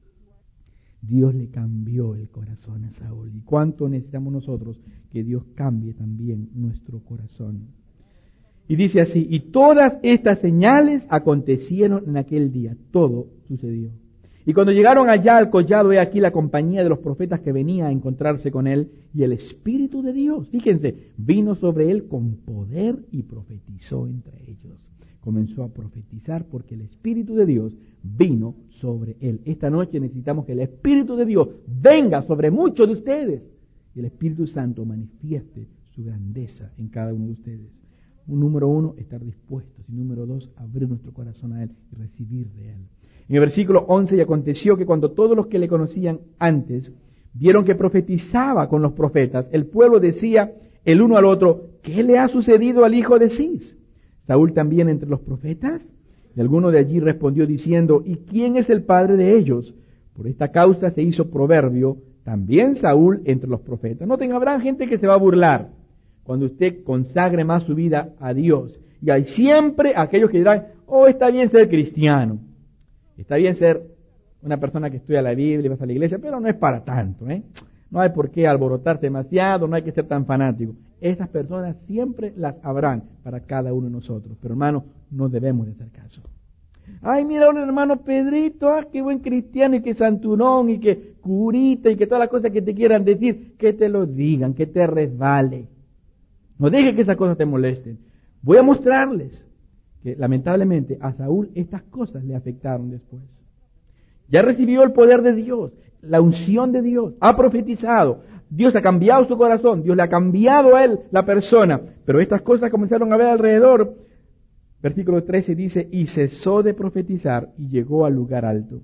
Dios le cambió el corazón a Saúl. ¿Y cuánto necesitamos nosotros que Dios cambie también nuestro corazón? Y dice así, y todas estas señales acontecieron en aquel día. Todo sucedió. Y cuando llegaron allá al collado, he aquí la compañía de los profetas que venía a encontrarse con él, y el Espíritu de Dios, fíjense, vino sobre él con poder y profetizó entre ellos. Comenzó a profetizar porque el Espíritu de Dios vino sobre él. Esta noche necesitamos que el Espíritu de Dios venga sobre muchos de ustedes y el Espíritu Santo manifieste su grandeza en cada uno de ustedes. Número 1, estar dispuestos. Y número 2, abrir nuestro corazón a él y recibir de él. En el versículo 11, y aconteció que cuando todos los que le conocían antes vieron que profetizaba con los profetas, el pueblo decía el uno al otro, ¿qué le ha sucedido al hijo de Cis? Saúl también entre los profetas. Y alguno de allí respondió diciendo, ¿y quién es el padre de ellos? Por esta causa se hizo proverbio, también Saúl entre los profetas. Noten, habrá gente que se va a burlar cuando usted consagre más su vida a Dios. Y hay siempre aquellos que dirán, oh, está bien ser cristiano. Está bien ser una persona que estudia la Biblia y va a la iglesia, pero no es para tanto, ¿eh? No hay por qué alborotarse demasiado, no hay que ser tan fanático. Esas personas siempre las habrán para cada uno de nosotros. Pero hermano, no debemos de hacer caso. Ay, mira el hermano Pedrito, qué buen cristiano y qué santurón y qué curita y que todas las cosas que te quieran decir, que te lo digan, que te resbale. No dejes que esas cosas te molesten. Voy a mostrarles que lamentablemente a Saúl estas cosas le afectaron después. Ya recibió el poder de Dios, la unción de Dios, ha profetizado, Dios ha cambiado su corazón, Dios le ha cambiado a él la persona, pero estas cosas comenzaron a ver alrededor. Versículo 13 dice, y cesó de profetizar y llegó al lugar alto.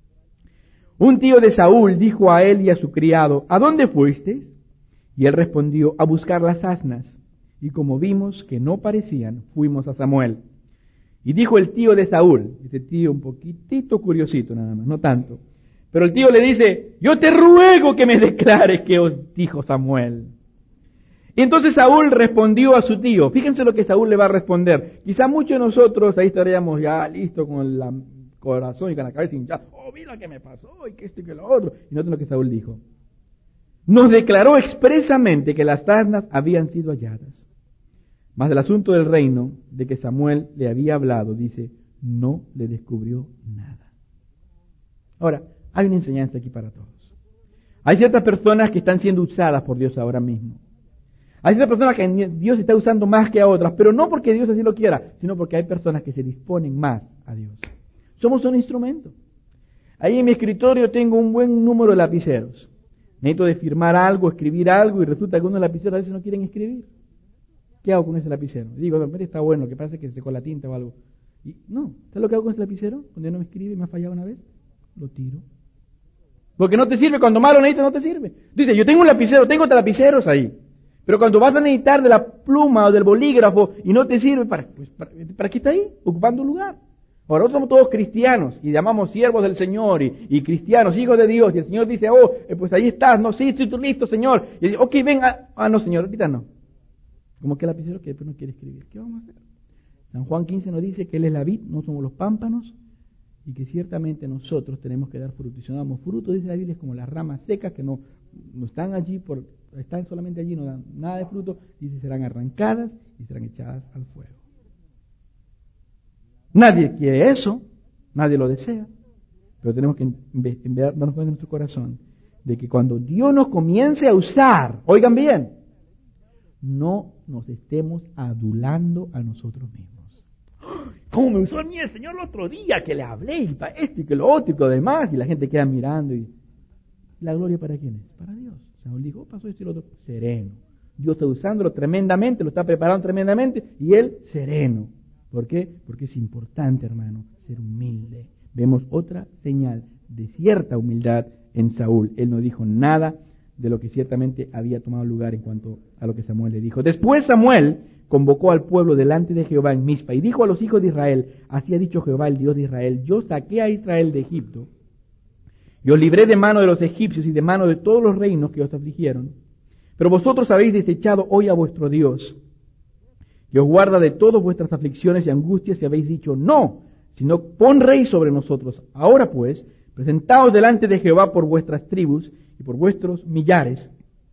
Un tío de Saúl dijo a él y a su criado, ¿a dónde fuisteis? Y él respondió, a buscar las asnas. Y como vimos que no parecían, fuimos a Samuel. Y dijo el tío de Saúl, este tío un poquitito curiosito nada más, no tanto. Pero el tío le dice, yo te ruego que me declares qué os dijo Samuel. Y entonces Saúl respondió a su tío. Fíjense lo que Saúl le va a responder. Quizá muchos de nosotros ahí estaríamos ya listos con el corazón y con la cabeza hinchada. Oh, mira qué me pasó y que esto y que lo otro. Y noten lo que Saúl dijo. Nos declaró expresamente que las asnas habían sido halladas. Mas del asunto del reino de que Samuel le había hablado, dice, no le descubrió nada. Ahora, hay una enseñanza aquí para todos. Hay ciertas personas que están siendo usadas por Dios ahora mismo. Hay ciertas personas que Dios está usando más que a otras, pero no porque Dios así lo quiera, sino porque hay personas que se disponen más a Dios. Somos un instrumento. Ahí en mi escritorio tengo un buen número de lapiceros. Necesito de firmar algo, escribir algo, y resulta que algunos lapiceros a veces no quieren escribir. ¿Qué hago con ese lapicero? Digo, está bueno, lo que pasa es que se secó la tinta o algo. Y no, ¿sabes lo que hago con ese lapicero? Cuando no me escribe y me ha fallado una vez, lo tiro. Porque no te sirve, cuando más lo necesitas no te sirve. Dice, yo tengo un lapicero, tengo otros lapiceros ahí. Pero cuando vas a necesitar de la pluma o del bolígrafo y no te sirve, ¿para qué está ahí? Ocupando un lugar. Ahora, nosotros somos todos cristianos y llamamos siervos del Señor y cristianos, hijos de Dios. Y el Señor dice, pues ahí estás, no, sí, estoy listo, Señor. Y dice, ok, ven, no, Señor, ahorita no. Como que el lapicero que después no quiere escribir. ¿Qué vamos a hacer? San Juan 15 nos dice que Él es la vid, no somos los pámpanos, y que ciertamente nosotros tenemos que dar fruto. Y si no damos fruto, dice la Biblia, es como las ramas secas que no están allí, están solamente allí, no dan nada de fruto, dice serán arrancadas y serán echadas al fuego. Nadie quiere eso, nadie lo desea, pero tenemos que darnos cuenta en nuestro corazón de que cuando Dios nos comience a usar, oigan bien, no nos estemos adulando a nosotros mismos. ¿Cómo me usó a mí el Señor el otro día que le hablé y para esto y que lo otro y que lo demás? Y la gente queda mirando y ¿la gloria para quién es? Para Dios. Saúl dijo, pasó esto y lo otro, sereno. Dios está usándolo tremendamente, lo está preparando tremendamente y él sereno. ¿Por qué? Porque es importante, hermano, ser humilde. Vemos otra señal de cierta humildad en Saúl. Él no dijo nada de lo que ciertamente había tomado lugar en cuanto a lo que Samuel le dijo. Después Samuel convocó al pueblo delante de Jehová en Mizpa y dijo a los hijos de Israel, así ha dicho Jehová, el Dios de Israel, yo saqué a Israel de Egipto, yo libré de mano de los egipcios y de mano de todos los reinos que os afligieron, pero vosotros habéis desechado hoy a vuestro Dios, que os guarda de todas vuestras aflicciones y angustias, y habéis dicho, no, sino pon rey sobre nosotros. Ahora pues, presentaos delante de Jehová por vuestras tribus y por vuestros millares.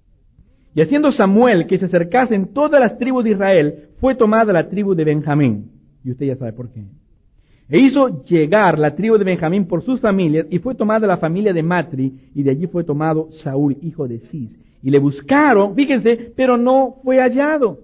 Y haciendo Samuel que se acercasen todas las tribus de Israel, fue tomada la tribu de Benjamín. Y usted ya sabe por qué. E hizo llegar la tribu de Benjamín por sus familias, y fue tomada la familia de Matri, y de allí fue tomado Saúl, hijo de Cis. Y le buscaron, fíjense, pero no fue hallado.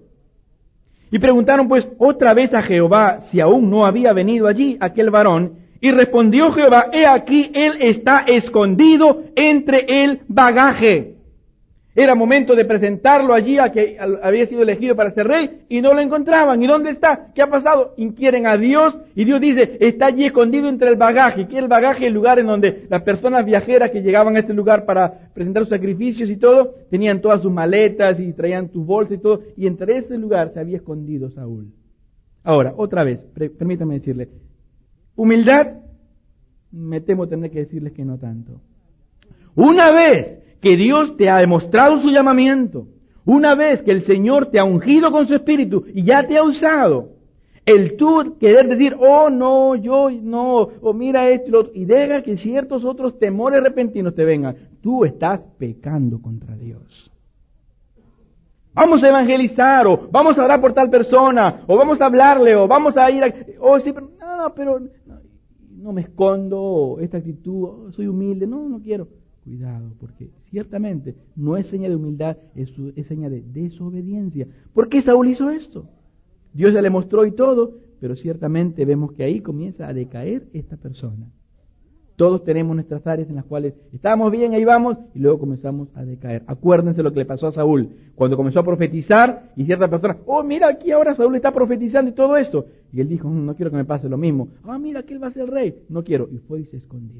Y preguntaron pues otra vez a Jehová si aún no había venido allí aquel varón. Y respondió Jehová, he aquí, él está escondido entre el bagaje. Era momento de presentarlo allí a que había sido elegido para ser rey y no lo encontraban. ¿Y dónde está? ¿Qué ha pasado? Inquieren a Dios y Dios dice, está allí escondido entre el bagaje. Que el bagaje es el lugar en donde las personas viajeras que llegaban a este lugar para presentar sus sacrificios y todo, tenían todas sus maletas y traían sus bolsas y todo. Y entre ese lugar se había escondido Saúl. Ahora, otra vez, permítanme decirle, humildad, me temo tener que decirles que no tanto. Una vez que Dios te ha demostrado su llamamiento, una vez que el Señor te ha ungido con su Espíritu y ya te ha usado, el tú querer decir, oh no, yo no, o mira esto y lo otro, y deja que ciertos otros temores repentinos te vengan, tú estás pecando contra Dios. Vamos a evangelizar, o vamos a orar por tal persona, o vamos a hablarle, o vamos a ir a... Oh, sí, pero no me escondo, esta actitud, oh, soy humilde, no quiero. Cuidado, porque ciertamente no es seña de humildad, es seña de desobediencia. ¿Por qué Saúl hizo esto? Dios ya le mostró y todo, pero ciertamente vemos que ahí comienza a decaer esta persona. Todos tenemos nuestras áreas en las cuales estábamos bien, ahí vamos, y luego comenzamos a decaer. Acuérdense lo que le pasó a Saúl, cuando comenzó a profetizar, y cierta persona, oh mira, aquí ahora Saúl está profetizando y todo esto. Y él dijo, no quiero que me pase lo mismo. Mira, que él va a ser el rey. No quiero. Y fue y se escondió.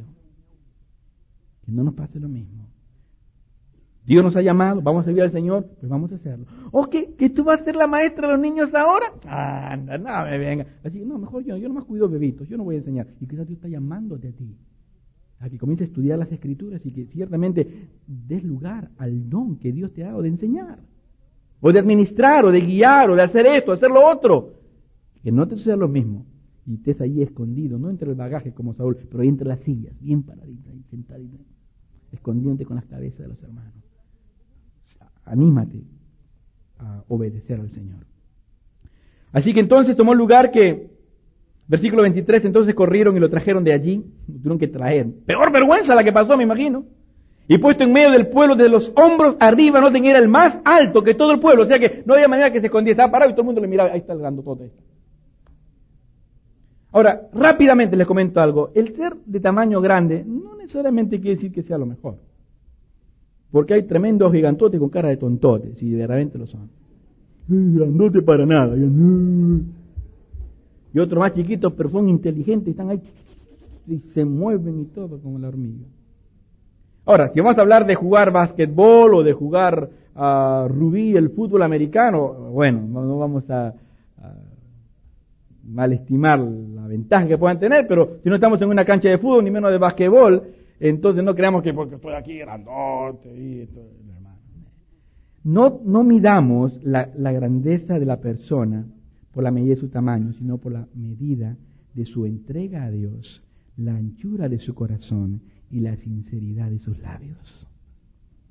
Que no nos pase lo mismo. Dios nos ha llamado, vamos a servir al Señor, pues vamos a hacerlo. ¿Que tú vas a ser la maestra de los niños ahora? Anda, no me venga. Así, no, mejor yo nomás cuido bebitos, yo no voy a enseñar. Y quizás Dios está llamándote a ti, a que comiences a estudiar las Escrituras y que ciertamente des lugar al don que Dios te ha dado de enseñar, o de administrar, o de guiar, o de hacer esto, hacer lo otro. Que no te suceda lo mismo. Y estés ahí escondido, no entre el bagaje como Saúl, pero ahí entre las sillas, bien paradita y sentadita, escondiéndote con las cabezas de los hermanos. Anímate a obedecer al Señor. Así que entonces tomó lugar que, versículo 23, entonces corrieron y lo trajeron de allí, lo tuvieron que traer. Peor vergüenza la que pasó, me imagino. Y puesto en medio del pueblo, de los hombros arriba, noten, era el más alto que todo el pueblo, o sea que no había manera que se escondiera, estaba parado y todo el mundo le miraba, ahí está el grandotote. Ahora, rápidamente les comento algo. El ser de tamaño grande no necesariamente quiere decir que sea lo mejor. Porque hay tremendos gigantotes con cara de tontotes, y verdaderamente lo son. Grandote para nada. Y otros más chiquitos, pero son inteligentes, están ahí y se mueven y todo como la hormiga. Ahora, si vamos a hablar de jugar básquetbol o de jugar a rugby, el fútbol americano, bueno, no vamos a malestimar la ventaja que puedan tener, pero si no estamos en una cancha de fútbol, ni menos de básquetbol, entonces no creamos que porque estoy aquí grandote y esto, hermano. No midamos la grandeza de la persona por la medida de su tamaño, sino por la medida de su entrega a Dios, la anchura de su corazón y la sinceridad de sus labios.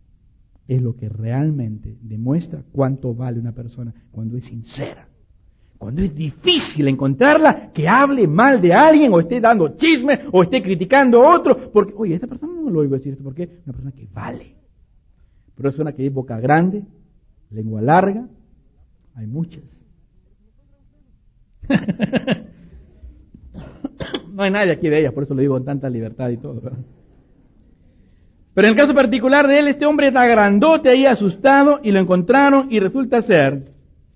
Es lo que realmente demuestra cuánto vale una persona cuando es sincera, Cuando es difícil encontrarla, que hable mal de alguien, o esté dando chisme, o esté criticando a otro, porque, oye, esta persona no lo oigo decir esto, porque es una persona que vale. Pero es una que es boca grande, lengua larga, hay muchas. No hay nadie aquí de ellas, por eso lo digo con tanta libertad y todo, ¿verdad? Pero en el caso particular de él, este hombre está grandote ahí, asustado, y lo encontraron, y resulta ser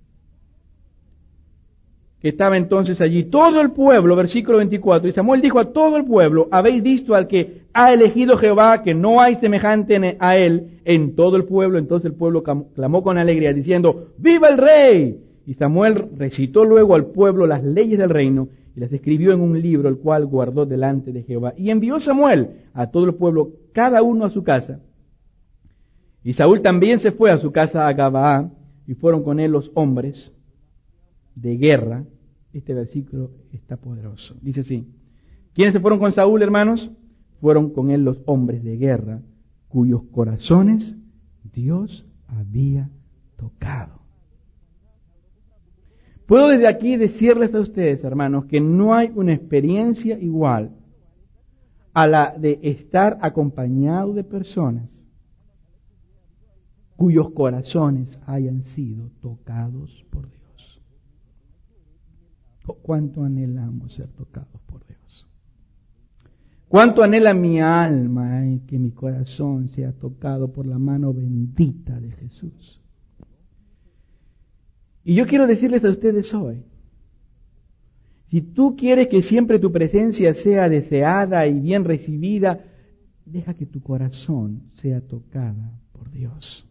que estaba entonces allí todo el pueblo, versículo 24, y Samuel dijo a todo el pueblo: habéis visto al que ha elegido Jehová, que no hay semejante a él en todo el pueblo. Entonces el pueblo clamó con alegría, diciendo: ¡viva el rey! Y Samuel recitó luego al pueblo las leyes del reino, y las escribió en un libro, el cual guardó delante de Jehová. Y envió Samuel a todo el pueblo, cada uno a su casa. Y Saúl también se fue a su casa a Gabaa, y fueron con él los hombres de guerra. Este versículo está poderoso. Dice así: ¿quiénes se fueron con Saúl, hermanos? Fueron con él los hombres de guerra, cuyos corazones Dios había tocado. Puedo desde aquí decirles a ustedes, hermanos, que no hay una experiencia igual a la de estar acompañado de personas cuyos corazones hayan sido tocados por Dios. ¿Cuánto anhelamos ser tocados por Dios? ¿Cuánto anhela mi alma que mi corazón sea tocado por la mano bendita de Jesús? Y yo quiero decirles a ustedes hoy, si tú quieres que siempre tu presencia sea deseada y bien recibida, deja que tu corazón sea tocada por Dios.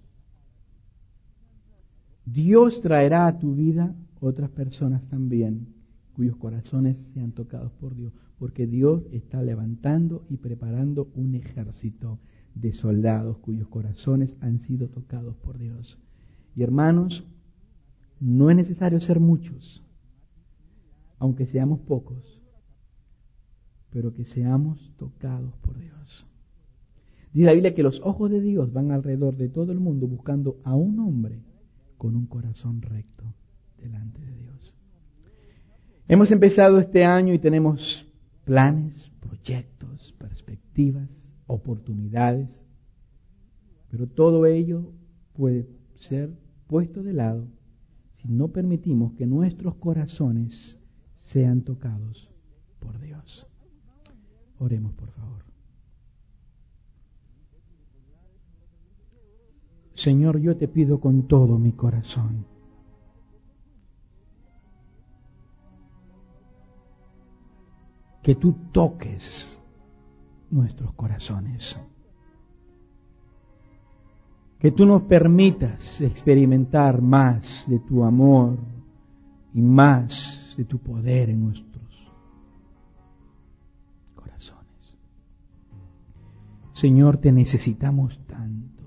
Dios traerá a tu vida otras personas también, cuyos corazones sean tocados por Dios, porque Dios está levantando y preparando un ejército de soldados cuyos corazones han sido tocados por Dios. Y hermanos, no es necesario ser muchos, aunque seamos pocos, pero que seamos tocados por Dios. Dice la Biblia que los ojos de Dios van alrededor de todo el mundo buscando a un hombre con un corazón recto delante de Dios. Hemos empezado este año y tenemos planes, proyectos, perspectivas, oportunidades, pero todo ello puede ser puesto de lado si no permitimos que nuestros corazones sean tocados por Dios. Oremos, por favor. Señor, yo te pido con todo mi corazón que tú toques nuestros corazones, que tú nos permitas experimentar más de tu amor y más de tu poder en nuestros corazones. Señor, te necesitamos tanto.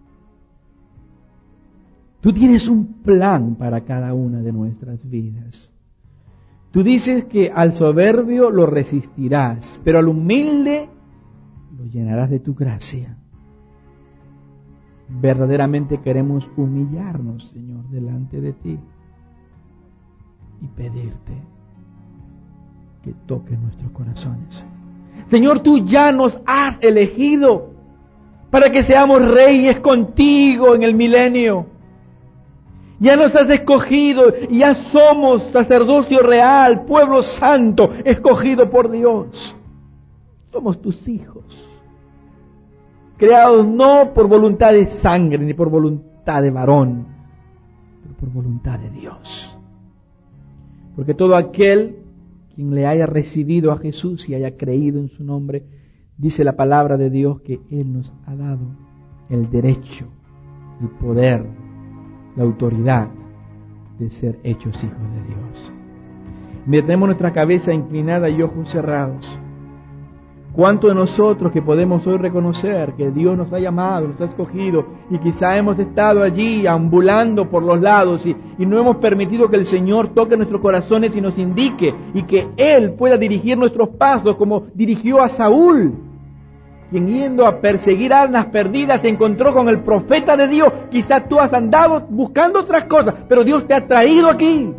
Tú tienes un plan para cada una de nuestras vidas. Tú dices que al soberbio lo resistirás, pero al humilde lo llenarás de tu gracia. Verdaderamente queremos humillarnos, Señor, delante de ti y pedirte que toque nuestros corazones. Señor, tú ya nos has elegido para que seamos reyes contigo en el milenio. Ya nos has escogido y ya somos sacerdocio real, pueblo santo, escogido por Dios. Somos tus hijos, creados no por voluntad de sangre ni por voluntad de varón, pero por voluntad de Dios. Porque todo aquel quien le haya recibido a Jesús y haya creído en su nombre, dice la palabra de Dios que Él nos ha dado el derecho, el poder, la autoridad de ser hechos hijos de Dios. Mientras tenemos nuestra cabeza inclinada y ojos cerrados, ¿cuánto de nosotros que podemos hoy reconocer que Dios nos ha llamado, nos ha escogido y quizá hemos estado allí ambulando por los lados y no hemos permitido que el Señor toque nuestros corazones y nos indique y que Él pueda dirigir nuestros pasos como dirigió a Saúl, quien yendo a perseguir almas perdidas se encontró con el profeta de Dios? Quizás tú has andado buscando otras cosas, pero Dios te ha traído aquí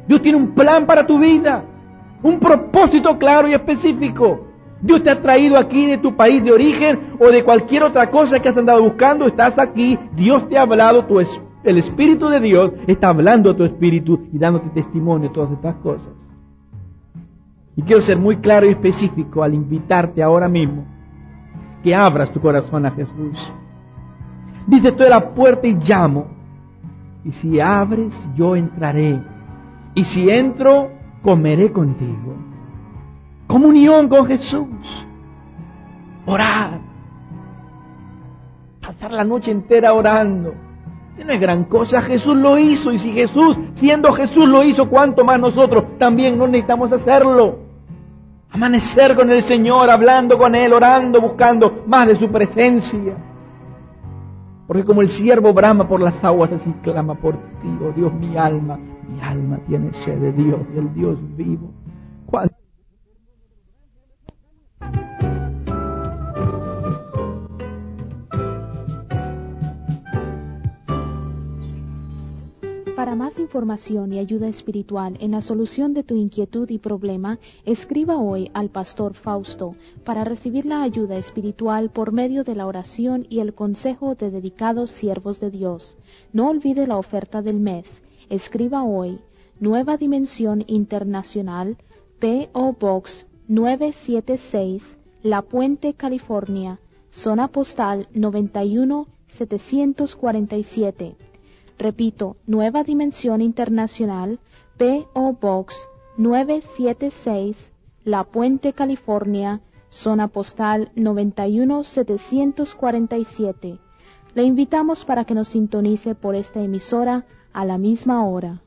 Dios tiene un plan para tu vida, un propósito claro y específico. Dios te ha traído aquí de tu país de origen o de cualquier otra cosa que has andado buscando. Estás aquí, Dios te ha hablado, el Espíritu de Dios está hablando a tu espíritu y dándote testimonio de todas estas cosas. Y quiero ser muy claro y específico al invitarte ahora mismo que abras tu corazón a Jesús. Dice, estoy a la puerta y llamo. Y si abres, yo entraré. Y si entro, comeré contigo. Comunión con Jesús. Orar. Pasar la noche entera orando. No es gran cosa, Jesús lo hizo. Y si Jesús, siendo Jesús, lo hizo, ¿cuánto más nosotros también no necesitamos hacerlo? Amanecer con el Señor, hablando con Él, orando, buscando más de su presencia. Porque como el ciervo brama por las aguas, así clama por ti, oh Dios, mi alma tiene sed de Dios, del Dios vivo. ¿Cuánto? Para más información y ayuda espiritual en la solución de tu inquietud y problema, escriba hoy al Pastor Fausto para recibir la ayuda espiritual por medio de la oración y el consejo de dedicados siervos de Dios. No olvide la oferta del mes. Escriba hoy, Nueva Dimensión Internacional, P.O. Box 976, La Puente, California, zona postal 91747. Repito, Nueva Dimensión Internacional, P.O. Box 976, La Puente, California, zona postal 91747. Le invitamos para que nos sintonice por esta emisora a la misma hora.